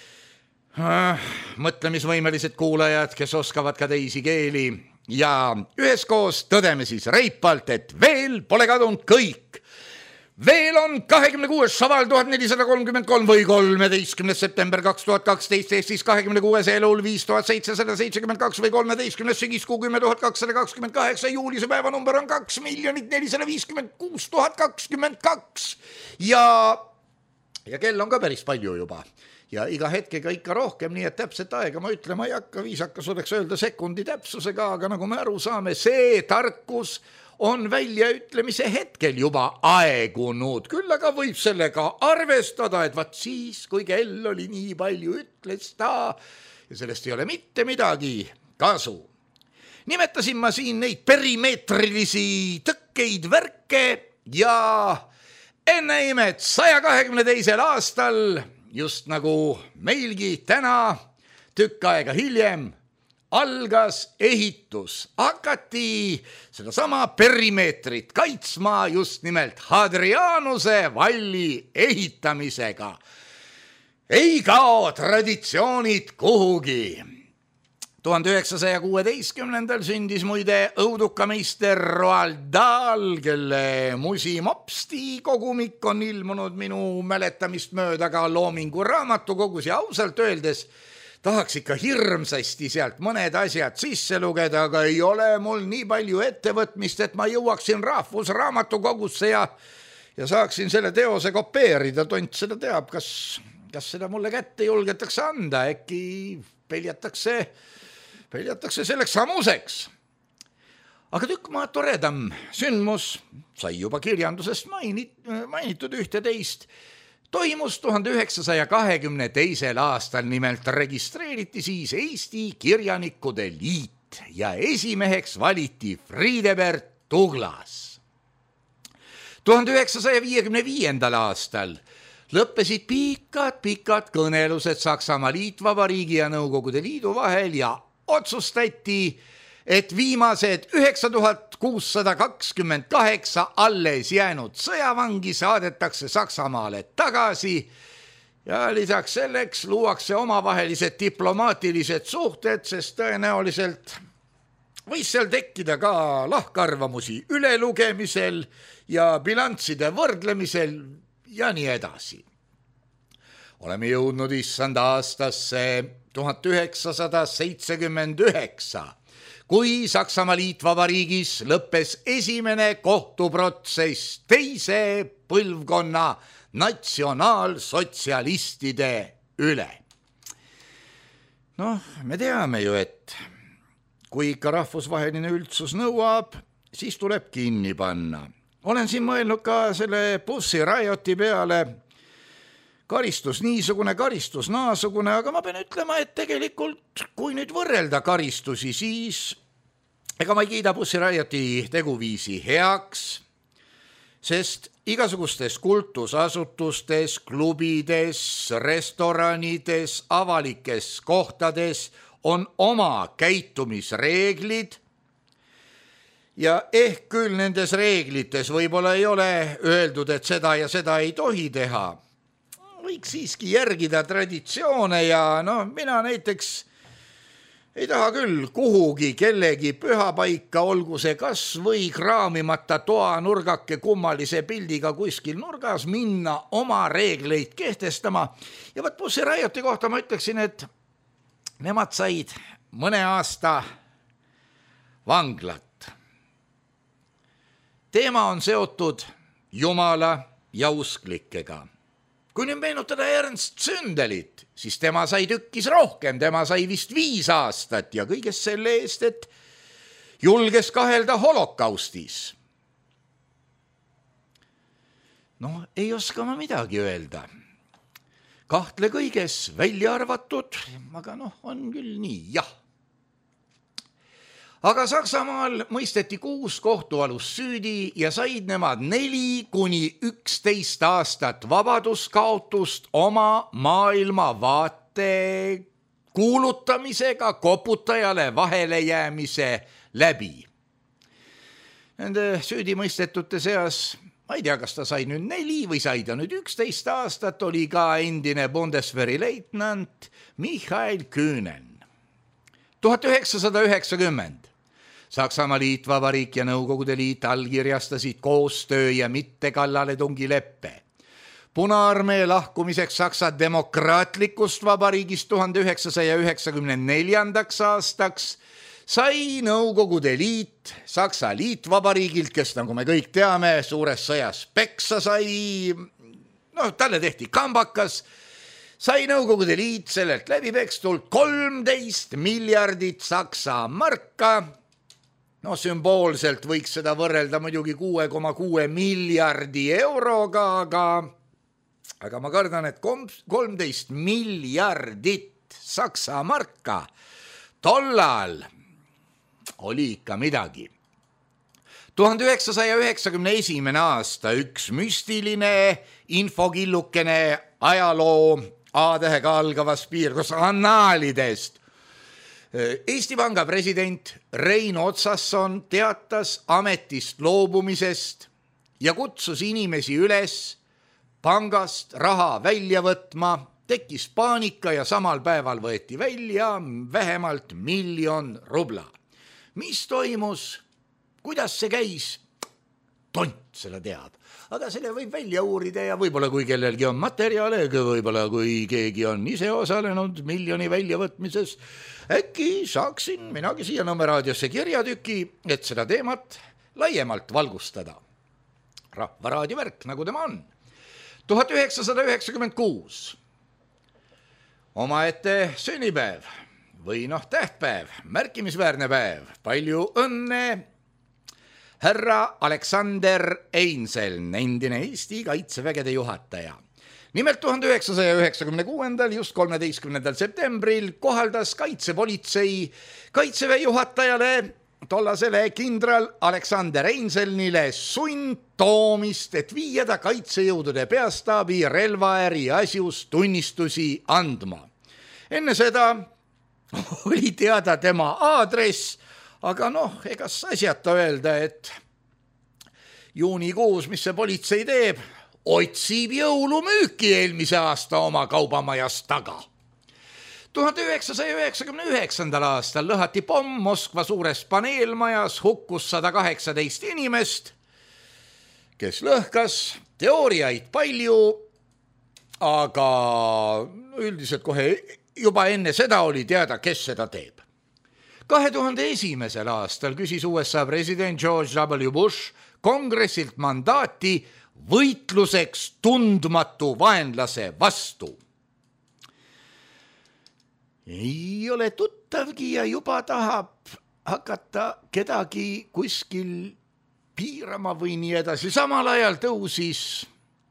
Mõtlemisvõimelised kuulajad, kes oskavad ka teisi keeli ja üheskoos tõdeme siis reipalt, et veel pole kadunud kõik. Veel on kahekümne kuues šaval tuhat nelisada kolmkümmend kolm või kolmeteistkümnes september kaks tuhat kaksteist, Eestis kahekümne kuues elul viis tuhat seitsesada seitsekümmend kaks või kolmeteistkümnes sügiskuu kümme tuhat kakssada kakskümmend kaheksa, juulise päeva number on kaks miljonit nelisada viiskümmend kuus tuhat kakskümmend kaks ja, ja kell on ka päris palju juba ja iga hetkega ikka rohkem, nii et täpset aega ma ütlema ei hakka, viisakas oleks öelda sekundi täpsusega, aga nagu me aru saame, see tarkus on väljaütlemise hetkel juba aegunud, küll aga võib sellega arvestada, et vaat siis, kui kell oli nii palju, ütles ta ja sellest ei ole mitte midagi kasu. Nimetasin ma siin neid perimeetrilisi tõkkeid, värke ja enne imet saja kahekümne teisel aastal, just nagu meilgi täna, tükk aega hiljem, algas ehitus, hakati sedasama perimeetrit kaitsma just nimelt Hadrianuse valli ehitamisega. Ei kao traditsioonid kuhugi. tuhande üheksasaja kuueteistkümnendal sündis muide õudukameister Roald Dahl, kelle Musimopsti kogumik on ilmunud minu mäletamist mööda ka Loomingu raamatukogus ja ausalt öeldes tahaks ikka hirmsasti sealt mõned asjad sisse lugeda, aga ei ole mul nii palju ettevõtmist, et ma jõuaksin Rahvusraamatukogusse ja, ja saaksin selle teose kopeerida. Tont seda teab, kas, kas seda mulle kätte julgetakse anda, äkki peljatakse, peljatakse selleks samuseks. Aga tükk maad toredam sündmus sai juba kirjandusest mainit, mainitud ühte teist. toimus tuhande üheksasaja kahekümne teisel aastal, nimelt registreeriti siis Eesti Kirjanikude Liit ja esimeheks valiti Friedebert Douglas. tuhande üheksasaja viiekümne viiendal aastal lõppesid pikad-pikad kõnelused Saksamaa Liitvabariigi ja Nõukogude Liidu vahel ja otsustati, et viimased üheksa tuhat kuussada kakskümmend kaheksa alles jäänud sõjavangi saadetakse Saksamaale tagasi ja lisaks selleks luuakse omavahelised diplomaatilised suhted, sest tõenäoliselt võis seal tekkida ka lahkarvamusi ülelugemisel ja bilansside võrdlemisel ja nii edasi. Oleme jõudnud issand aastasse tuhat üheksasada seitsekümmend üheksa, kui Saksamaa Liitvabariigis lõppes esimene kohtuprotsess teise põlvkonna natsionaalsotsialistide üle. Noh, me teame ju, et kui ikka rahvusvaheline üldsus nõuab, siis tuleb kinni panna. Olen siin mõelnud ka selle Pussy Rioti peale, karistus niisugune, karistus naasugune, aga ma pean ütlema, et tegelikult kui nüüd võrrelda karistusi, siis ega ma ei kiida Pussy Rioti teguviisi heaks, sest igasugustes kultusasutustes, klubides, restoranides, avalikes kohtades on oma käitumisreeglid ja ehk küll nendes reeglites võib-olla ei ole öeldud, et seda ja seda ei tohi teha. Võiks siiski järgida traditsioone ja no mina näiteks ei taha küll kuhugi kellegi pühapaika, olgu see kas või kraamimata toa nurgake kummalise pildiga kuskil nurgas minna oma reegleid kehtestama. Ja võt Pussy Rioti kohta ma ütleksin, et nemad said mõne aasta vanglat. Teema on seotud Jumala ja usklikega. Kui nüüd meenutada Ernst Zündelit, siis tema sai tükkis rohkem, tema sai vist viis aastat ja kõigest selle eest, et julges kahelda holokaustis. No ei oska ma midagi öelda. Kahtle kõiges välja arvatud, aga noh, on küll nii, jah. Aga Saksamaal mõisteti kuus kohtualust süüdi ja said nemad neli kuni üksteist aastat vabaduskaotust oma maailmavaate kuulutamisega koputajale vahele jäämise läbi. Nende süüdimõistetute seas, ma ei tea, kas ta sai nüüd neli või sai ta nüüd üksteist aastat, oli ka endine Bundeswehri leitnant Michael Kühnen. tuhat üheksasada üheksakümmend Saksamaa Liitvabariik ja Nõukogude Liit allkirjastasid koostöö ja mitte kallaletungi leppe. Punaarmee lahkumiseks Saksa demokraatlikust vabariigist tuhande üheksasaja üheksakümne neljandaks aastaks sai Nõukogude Liit Saksa Liitvabariigilt, kes nagu me kõik teame, suures sõjas peksa sai, noh, talle tehti kambakas, sai Nõukogude Liit sellelt läbipekstult kolmteist miljardit Saksa marka. No sümboolselt võiks seda võrrelda muidugi kuue koma kuue miljardi euroga, aga, aga ma kardan, et kolmteist miljardit Saksa marka tollal oli ikka midagi. tuhande üheksasaja üheksakümne esimene aasta üks müstiline infokillukene ajaloo A-tähega algavast piirkonnast annaalidest. Eesti Panga president Rein Otsasson teatas ametist loobumisest ja kutsus inimesi üles pangast raha välja võtma, tekkis paanika ja samal päeval võeti välja vähemalt miljon rubla. Mis toimus? Kuidas see käis? Tont seda teab. Aga selle võib välja uurida ja võib-olla kui kellelgi on materjale, võib-olla kui keegi on ise osalenud miljoni väljavõtmises, äkki saaksin minagi siia Nõmme raadiosse kirjatüki, et seda teemat laiemalt valgustada. Rahvaraadio värk, nagu tema on. tuhat üheksasada üheksakümmend kuus Omaette sünnipäev või noh tähtpäev, märkimisväärne päev, palju õnne härra Aleksander Einseln, endine Eesti kaitsevägede juhataja. nimelt tuhande üheksasaja üheksakümne kuuendal just kolmeteistkümnendal septembril kohaldas kaitsepolitsei kaitseväe juhatajale, tollasele kindral Aleksander Einselnile sundtoomist, et viia ta kaitsejõudude peastaabi relvaäri asjus tunnistusi andma. Enne seda oli teada tema aadress, aga noh, egas asjata öelda, et juunikuus, mis see politsei teeb, otsib jõulumüüki eelmise aasta oma kaubamajas taga. tuhande üheksasaja üheksakümne üheksandal aastal lõhati pomm Moskva suures paneelmajas, hukkus sada kaheksateist inimest, kes lõhkas, teooriaid palju, aga üldiselt kohe juba enne seda oli teada, kes seda teeb. kahe tuhande esimesel aastal küsis U S A president George W. Bush kongressilt mandaati võitluseks tundmatu vaenlase vastu. Ei ole tuttavgi ja juba tahab hakata kedagi kuskil piirama või nii edasi. Samal ajal tõusis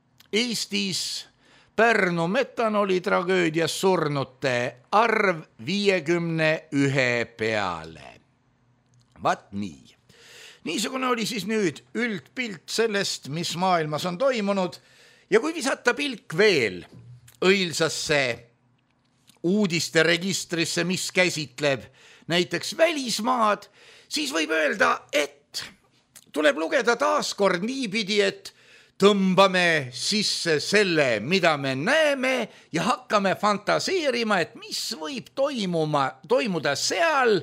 Eestis Pärnu metanoli tragöödias surnute arv viiekümne ühe peale. Vat nii. Niisugune oli siis nüüd üldpilt sellest, mis maailmas on toimunud, ja kui visata pilk veel õilsasse uudiste registrisse, mis käsitleb näiteks välismaad, siis võib öelda, et tuleb lugeda taaskord niipidi, et tõmbame sisse selle, mida me näeme ja hakkame fantaseerima, et mis võib toimuma, toimuda seal,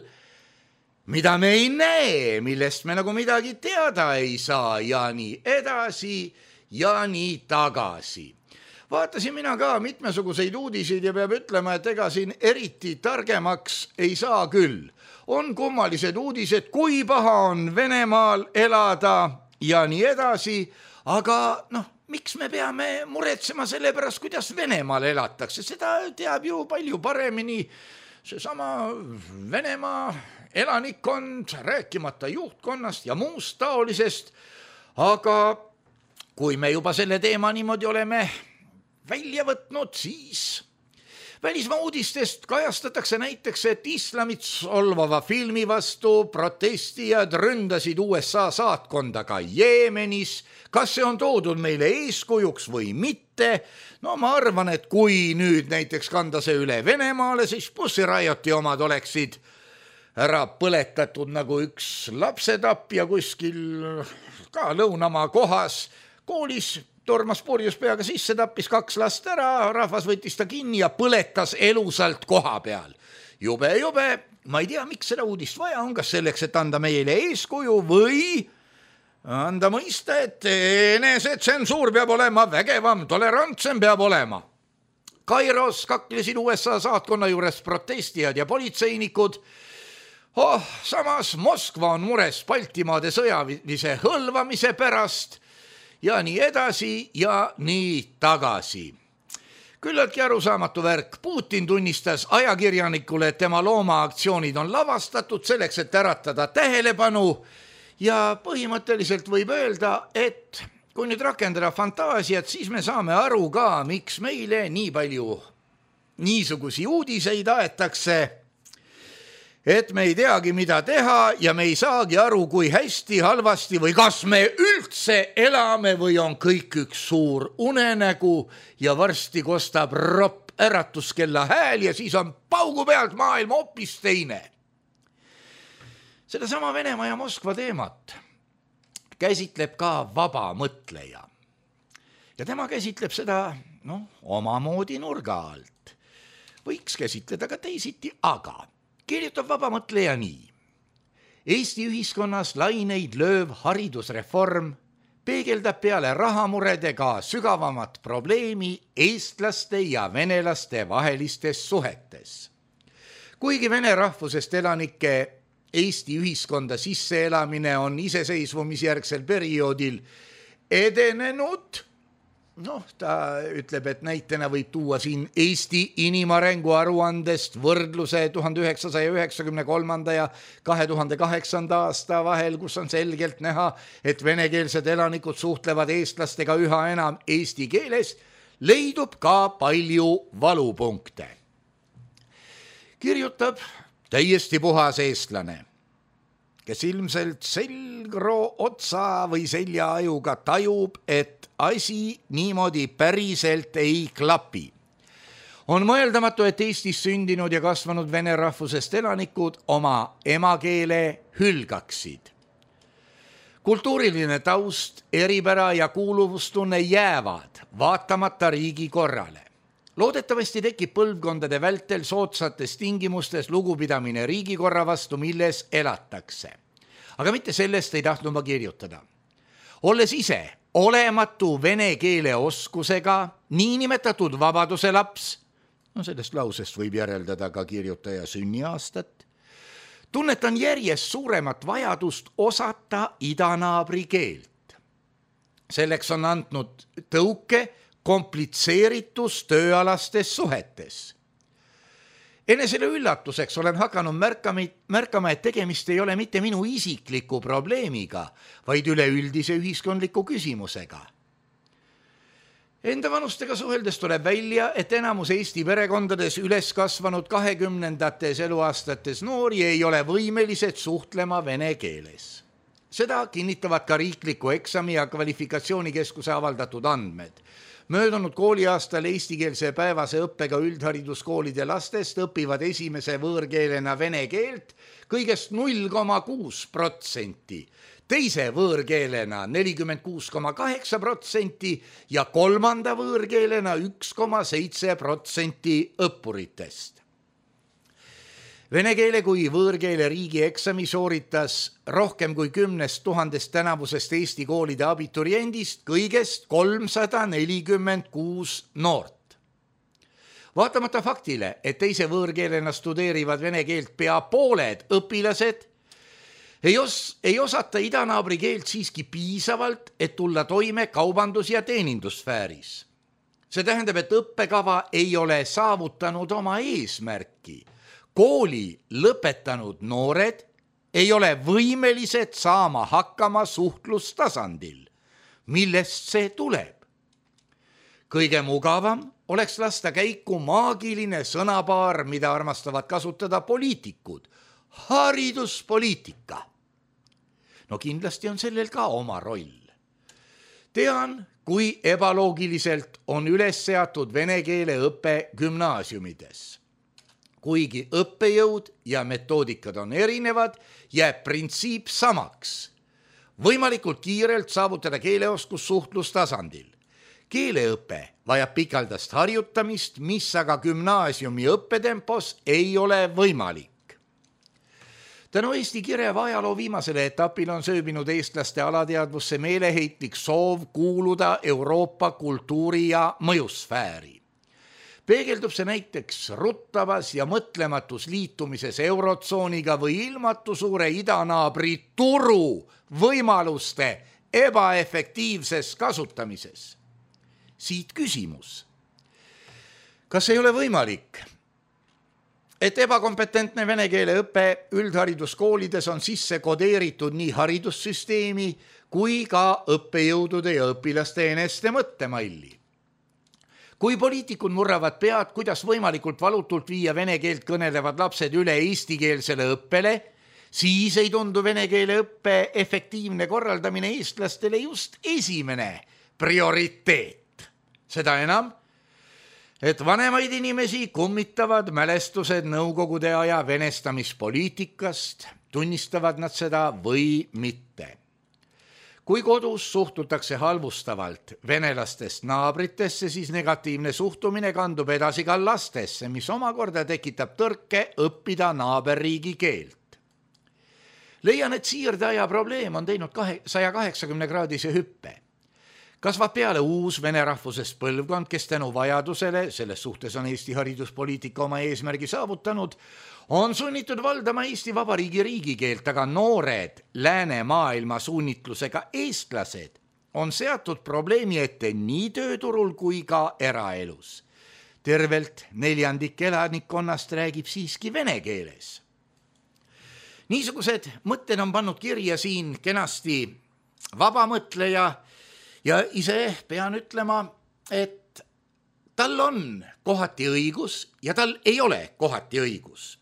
mida me ei näe, millest me nagu midagi teada ei saa ja nii edasi ja nii tagasi. Vaatasin mina ka mitmesuguseid uudiseid ja peab ütlema, et ega siin eriti targemaks ei saa küll. On kummalised uudised, kui paha on Venemaal elada ja nii edasi, aga noh, miks me peame muretsema selle pärast, kuidas Venemaal elatakse? Seda teab ju palju paremini seesama Venemaa elanikkond, rääkimata juhtkonnast ja muust taolisest, aga kui me juba selle teema niimoodi oleme välja võtnud, siis välismaa uudistest kajastatakse näiteks, et islamit solvava filmi vastu protestijad ründasid U S A saatkonda ka Jeemenis. Kas see on toodud meile eeskujuks või mitte? No ma arvan, et kui nüüd näiteks kanda see üle Venemaale, siis Pussy Rioti omad oleksid ära põletatud nagu üks lapsetapja kuskil ka lõunamaa kohas. Koolis tormas purjus peaga sisse, tappis kaks last ära, rahvas võttis ta kinni ja põletas elusalt koha peal. Jube, jube, ma ei tea, miks seda uudist vaja on, kas selleks, et anda meile eeskuju või anda mõista, et enesetsensuur peab olema vägevam, tolerantsem peab olema. Kairos kaklesid U S A saatkonna juures protestijad ja politseinikud. Oh, samas Moskva on mures Baltimaade sõjalise hõlvamise pärast ja nii edasi ja nii tagasi. Küllaltki arusaamatu värk. Putin tunnistas ajakirjanikule, et tema loomaaktsioonid on lavastatud selleks, et äratada tähelepanu ja põhimõtteliselt võib öelda, et kui nüüd rakendada fantaasiat, siis me saame aru ka, miks meile nii palju niisugusi uudiseid aetakse, et me ei teagi, mida teha ja me ei saagi aru, kui hästi, halvasti või kas me üldse elame või on kõik üks suur unenägu ja varsti kostab ropp äratuskella hääl ja siis on paugu pealt maailm hoopis teine. Seda sama Venemaa ja Moskva teemat käsitleb ka vaba mõtleja. Ja tema käsitleb seda no, omamoodi nurga alt. Võiks käsitleda ka teisiti, aga kirjutab vaba mõtleja nii. Eesti ühiskonnas laineid lööv haridusreform peegeldab peale rahamuredega sügavamat probleemi eestlaste ja venelaste vahelistes suhetes. Kuigi vene rahvusest elanike Eesti ühiskonda sisseelamine on iseseisvumisjärgsel perioodil edenenud, noh, ta ütleb, et näitena võib tuua siin Eesti inimarengu aruandest võrdluse tuhande üheksasaja üheksakümne kolmanda ja kahe tuhande kaheksanda aasta vahel, kus on selgelt näha, et venekeelsed elanikud suhtlevad eestlastega üha enam eesti keeles, leidub ka palju valupunkte. Kirjutab täiesti puhas eestlane, kes ilmselt selgroo otsa või selja ajuga tajub, et asi niimoodi päriselt ei klapi. On mõeldamatu, et Eestis sündinud ja kasvanud vene rahvusest elanikud oma emakeele hülgaksid. Kultuuriline taust, eripära ja kuuluvustunne jäävad vaatamata riigi korrale. Loodetavasti tekib põlvkondade vältel soodsates tingimustes lugupidamine riigikorra vastu, milles elatakse. Aga mitte sellest ei tahtnud ma kirjutada. Olles ise olematu vene keele oskusega, niinimetatud vabaduse laps, no sellest lausest võib järeldada ka kirjutaja sünniaastat, tunnetan järjest suuremat vajadust osata idanaabri keelt. Selleks on andnud tõuke komplitseeritus tööalastes suhetes. Enne selle üllatuseks olen hakanud märkama, märkama, et tegemist ei ole mitte minu isikliku probleemiga, vaid üleüldise ühiskondliku küsimusega. Enda vanustega suheldes tuleb välja, et enamus Eesti perekondades üles kasvanud kahekümnendates eluaastates noori ei ole võimelised suhtlema vene keeles. Seda kinnitavad ka riikliku eksami ja kvalifikatsioonikeskuse avaldatud andmed. Möödunud kooliaastal eestikeelse päevase õppega üldhariduskoolide lastest õpivad esimese võõrkeelena vene keelt kõigest null koma kuus protsenti, teise võõrkeelena nelikümmend kuus koma kaheksa protsenti ja kolmanda võõrkeelena üks koma seitse protsenti õppuritest. Vene keele kui võõrkeele riigieksami sooritas rohkem kui kümnest tuhandest tänavusest Eesti koolide abituriendist kõigest kolmsada nelikümmend kuus noort. Vaatamata faktile, et teise võõrkeelena studeerivad vene keelt pea pooled õpilased, ei, os- ei osata idanaabri keelt siiski piisavalt, et tulla toime kaubandus- ja teenindussfääris. See tähendab, et õppekava ei ole saavutanud oma eesmärki. Kooli lõpetanud noored ei ole võimelised saama hakkama suhtlustasandil. Millest see tuleb? Kõige mugavam oleks lasta käiku maagiline sõnapaar, mida armastavad kasutada poliitikud. Hariduspoliitika. No kindlasti on sellel ka oma roll. Tean, kui ebaloogiliselt on üles seatud vene keele õpe gümnaasiumides. Kuigi õppejõud ja metoodikad on erinevad, jääb printsiip samaks. Võimalikult kiirelt saavutada keeleoskus suhtlustasandil. Keeleõpe vajab pikaldast harjutamist, mis aga gümnaasiumi õppetempos ei ole võimalik. Tänu Eesti kireva ajaloo viimasele etapil on sööbinud eestlaste alateadvusse meeleheitlik soov kuuluda Euroopa kultuuri- ja mõjusfääri. Peegeldub see näiteks ruttavas ja mõtlematus liitumises eurotsooniga või ilmatu suure idanaabri turu võimaluste ebaefektiivses kasutamises. Siit küsimus. Kas ei ole võimalik, et ebakompetentne vene keele õpe üldhariduskoolides on sisse kodeeritud nii haridussüsteemi kui ka õppejõudude ja õpilaste eneste mõttemalli? Kui poliitikud murravad pead, kuidas võimalikult valutult viia vene keelt kõnelevad lapsed üle eestikeelsele õppele, siis ei tundu vene keele õppe efektiivne korraldamine eestlastele just esimene prioriteet. Seda enam, et vanemaid inimesi kummitavad mälestused nõukogude aja venestamispoliitikast, tunnistavad nad seda või mitte. Kui kodus suhtutakse halvustavalt venelastest naabritesse, siis negatiivne suhtumine kandub edasi ka lastesse, mis omakorda tekitab tõrke õppida naaberriigi keelt. Leian, et siirdeaja probleem on teinud saja kaheksakümne kraadise hüppe. Kasvab peale uus vene rahvusest põlvkond, kes tänu vajadusele, selles suhtes on Eesti hariduspoliitika oma eesmärgi saavutanud, on sunnitud valdama Eesti Vabariigi riigikeelt, aga noored läänemaailma suunitlusega eestlased on seatud probleemi ette nii tööturul kui ka eraelus. Tervelt neljandik elanikkonnast räägib siiski vene keeles. Niisugused mõtted on pannud kirja siin kenasti vabamõtleja ja ise pean ütlema, et tal on kohati õigus ja tal ei ole kohati õigus.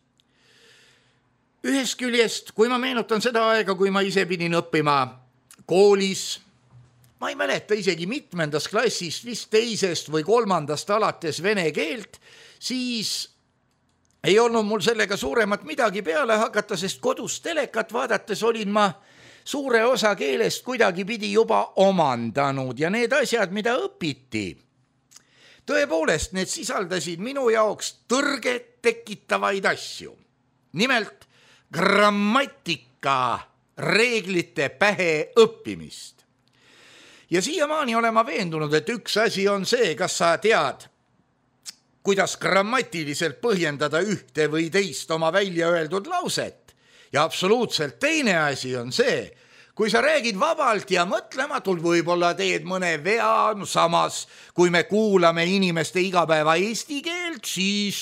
Ühest küljest, kui ma meenutan seda aega, kui ma ise pidin õppima koolis, ma ei mäleta isegi mitmendast klassist, vist teisest või kolmandast alates vene keelt, siis ei olnud mul sellega suuremat midagi peale hakata, sest kodus telekat vaadates olin ma suure osa keelest kuidagi pidi juba omandanud ja need asjad, mida õpiti, tõepoolest need sisaldasid minu jaoks tõrget tekitavaid asju. Nimelt grammatika reeglite pähe õppimist. Ja siiamaani olen ma veendunud, et üks asi on see, kas sa tead, kuidas grammatiliselt põhjendada ühte või teist oma välja öeldud lauset. Ja absoluutselt teine asi on see, kui sa räägid vabalt ja mõtlematult, võib-olla teed mõne vea, no samas kui me kuulame inimeste igapäeva eesti keelt, siis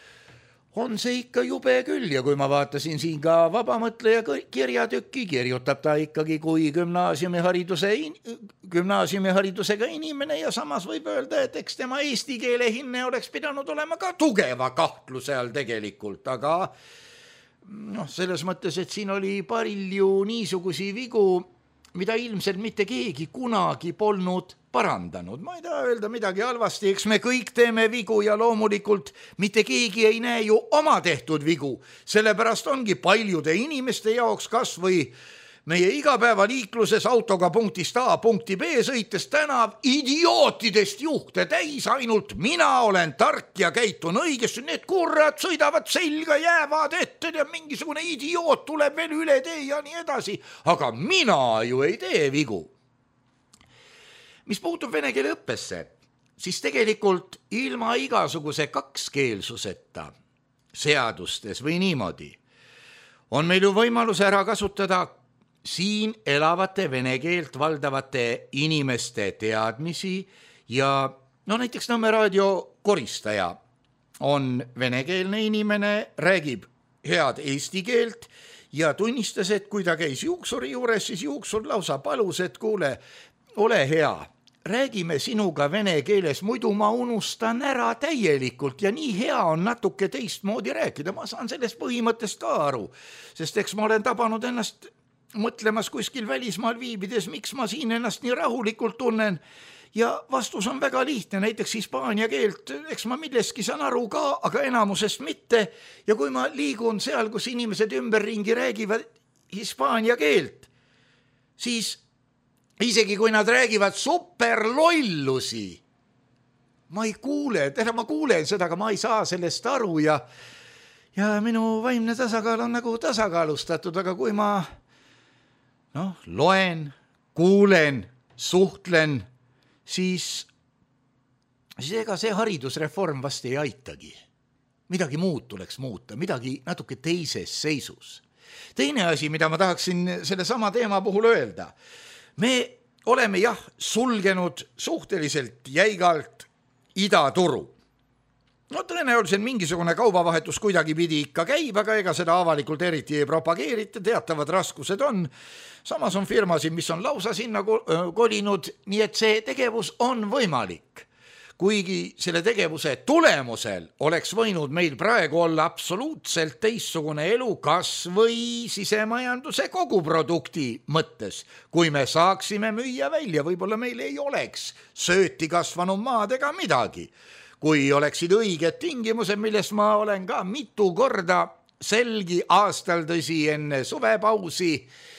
on see ikka jube küll ja kui ma vaatasin siin ka vabamõtleja kirjatükki, kirjutab ta ikkagi kui gümnaasiumihariduse, gümnaasiumiharidusega inimene ja samas võib öelda, et eks tema eesti keele hinne oleks pidanud olema ka tugeva kahtluse all tegelikult, aga noh, selles mõttes, et siin oli palju niisugusi vigu, mida ilmselt mitte keegi kunagi polnud parandanud. Ma ei taha öelda midagi halvasti, eks me kõik teeme vigu ja loomulikult mitte keegi ei näe ju oma tehtud vigu. Sellepärast ongi paljude inimeste jaoks kas või meie igapäevaliikluses autoga punktist A punkti B sõites tänav idiootidest juhte täis, ainult mina olen tark ja käitun õigesti, need kurrad sõidavad selga, jäävad ette ja mingisugune idioot tuleb veel üle tee ja nii edasi, aga mina ju ei tee vigu. Mis puutub vene keele õppesse, siis tegelikult ilma igasuguse kakskeelsuseta seadustes või niimoodi on meil ju võimalus ära kasutada siin elavate vene keelt valdavate inimeste teadmisi ja no näiteks Nõmme raadio koristaja on venekeelne inimene, räägib head eesti keelt ja tunnistas, et kui ta käis juuksuri juures, siis juuksur lausa palus, et kuule, ole hea, räägime sinuga vene keeles, muidu ma unustan ära täielikult ja nii hea on natuke teistmoodi rääkida. Ma saan sellest põhimõttest ka aru, sest eks ma olen tabanud ennast mõtlemas kuskil välismaal viibides, miks ma siin ennast nii rahulikult tunnen ja vastus on väga lihtne, näiteks hispaania keelt, eks ma milleski saan aru ka, aga enamusest mitte ja kui ma liigun seal, kus inimesed ümberringi räägivad hispaania keelt, siis isegi kui nad räägivad superlollusi, ma ei kuule, tere ma kuulen seda, aga ma ei saa sellest aru ja, ja minu vaimne tasakaal on nagu tasakaalustatud, aga kui ma noh, loen, kuulen, suhtlen, siis, siis ega see haridusreform vast ei aitagi. Midagi muud tuleks muuta, midagi natuke teises seisus. Teine asi, mida ma tahaksin selle sama teema puhul öelda, me oleme jah sulgenud suhteliselt jäigalt idaturu. No tõenäoliselt mingisugune kaubavahetus kuidagi pidi ikka käib, aga ega seda avalikult eriti ei propageerita, teatavad raskused on. Samas on firmasid, mis on lausa sinna kolinud, nii et see tegevus on võimalik. Kuigi selle tegevuse tulemusel oleks võinud meil praegu olla absoluutselt teistsugune elu kas või sisemajanduse koguprodukti mõttes, kui me saaksime müüa välja, võib-olla meil ei oleks sööti kasvanud maadega midagi. Kui oleksid õiged tingimused, millest ma olen ka mitu korda selgi aastal tõsi enne suvepausi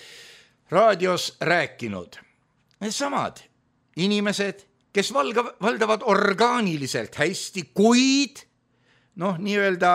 raadios rääkinud. Need samad inimesed, kes valga, valdavad orgaaniliselt hästi, kuid noh, nii-öelda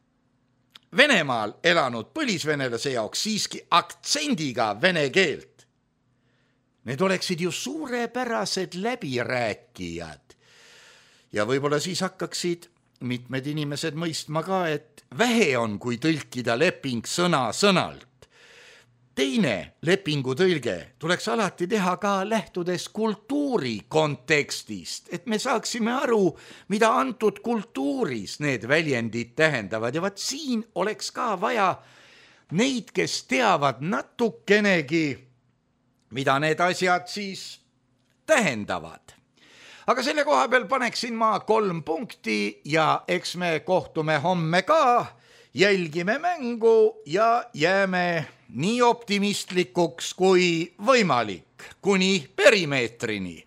Venemaal elanud põlisvenelase jaoks siiski aktsendiga vene keelt. Need oleksid ju suurepärased läbirääkijad. Ja võib-olla siis hakkaksid mitmed inimesed mõistma ka, et vähe on, kui tõlkida leping sõna sõnalt. Teine lepingu tõlge tuleks alati teha ka lähtudes kultuuri kontekstist, et me saaksime aru, mida antud kultuuris need väljendid tähendavad ja vaat siin oleks ka vaja neid, kes teavad natukenegi, mida need asjad siis tähendavad. aga selle koha peal paneksin ma kolm punkti ja eks me kohtume homme ka, jälgime mängu ja jääme nii optimistlikuks kui võimalik kuni perimeetrini.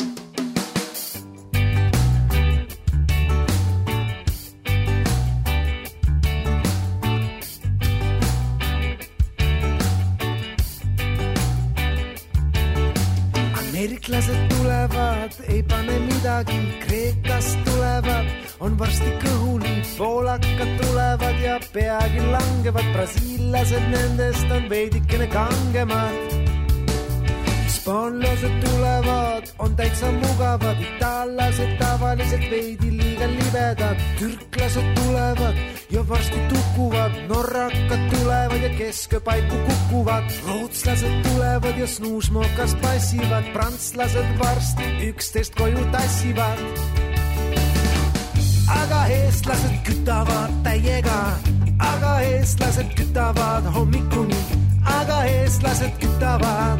Ameeriklased tulevad, ei pane midagi, Kreekast tulevad, on varsti kõhuli, poolakad tulevad ja peagi langevad, brasiillased nendest on veidikene kangemad. Hispaanlased tulevad, on täitsa mugavad, itaallased tavaliselt veidi liiga libedad, türklased tulevad ja varsti tukuvad, norrakad tulevad ja keskpaiku kukuvad, rootslased tulevad ja snuusmokas passivad, prantslased varsti üksteist koju tassivad. Aga eestlased kütavad täiega, aga eestlased kütavad hommikuni, aga eestlased kütavad.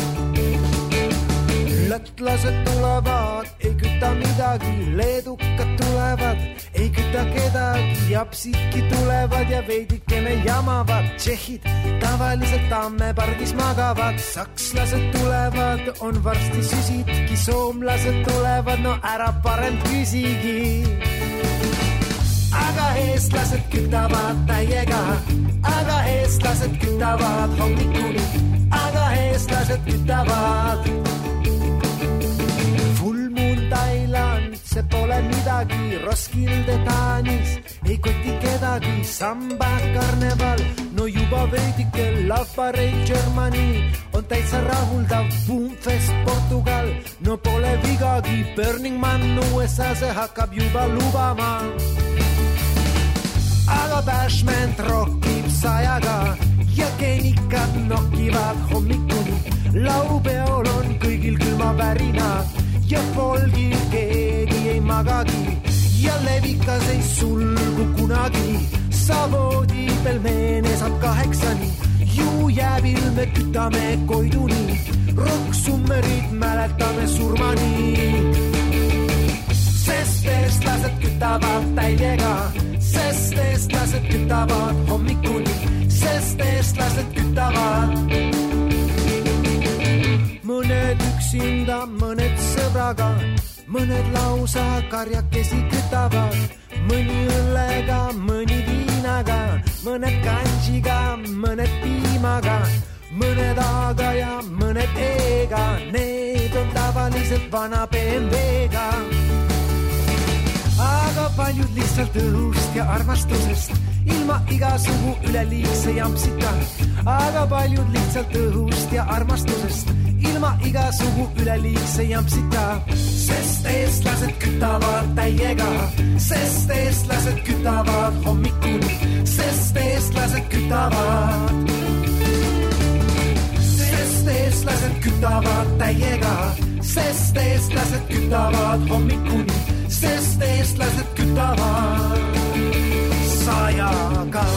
Lätlased tulevad, ei küta midagi, leedukad tulevad, ei küta kedagi, japsiki tulevad ja veidikene jamavad, tšehhid tavaliselt tammepargis magavad, sakslased tulevad, on varsti süsitki, soomlased tulevad, no ära parem küsigi. Aga eestlased kütavad täiega, aga eestlased kütavad hommikuni, aga eestlased kütavad. Thailand, see pole midagi, Roskilde Taanis, ei koti kedagi, samba karneval, no juba veidike, Love Parade Germany, on täitsa rahuldav, Boomfest Portugal, no pole vigagi, Burning Man U S A, see hakkab juba lubama. Aga Bashment rockib sajaga ja geenikad nokivad hommikuni, laupeol on kõigil külmavärinad ja polgil keegi ei magagi ja levikas ei sulgu kunagi, savoodi pelmeene saab kaheksani, ju jääbil me kütame koiduni, roksummerid mäletame surmani. Sest eestlased kütavad täiega, sest eestlased kütavad hommikuni, sest eestlased kütavad. Mõned üksinda, mõned sõbraga, mõned lausa karjakesi kütavad, mõni õllega, mõni viinaga, mõned kanjiga, mõned piimaga, mõned A-ga ja mõned E-ga, need on tavaliselt vana B M W-ga. Aga paljud lihtsalt õhust ja armastusest, ilma igasugu üleliigse jampsita, aga paljud lihtsalt õhust ja armastusest, ilma igasugu üleliigse jampsita, sest eestlased kütavad täiega, sest eestlased kütavad hommikuni, sest eestlased kütavad, sest eestlased kütavad täiega, sest eestlased kütavad hommikuni, sest eestlased kütavad sajaga.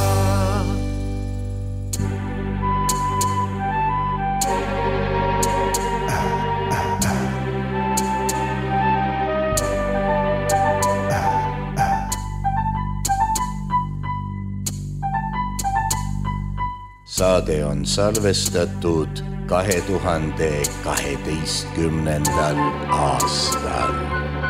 Saade on salvestatud kahe tuhande kaheteistkümnendal aastal.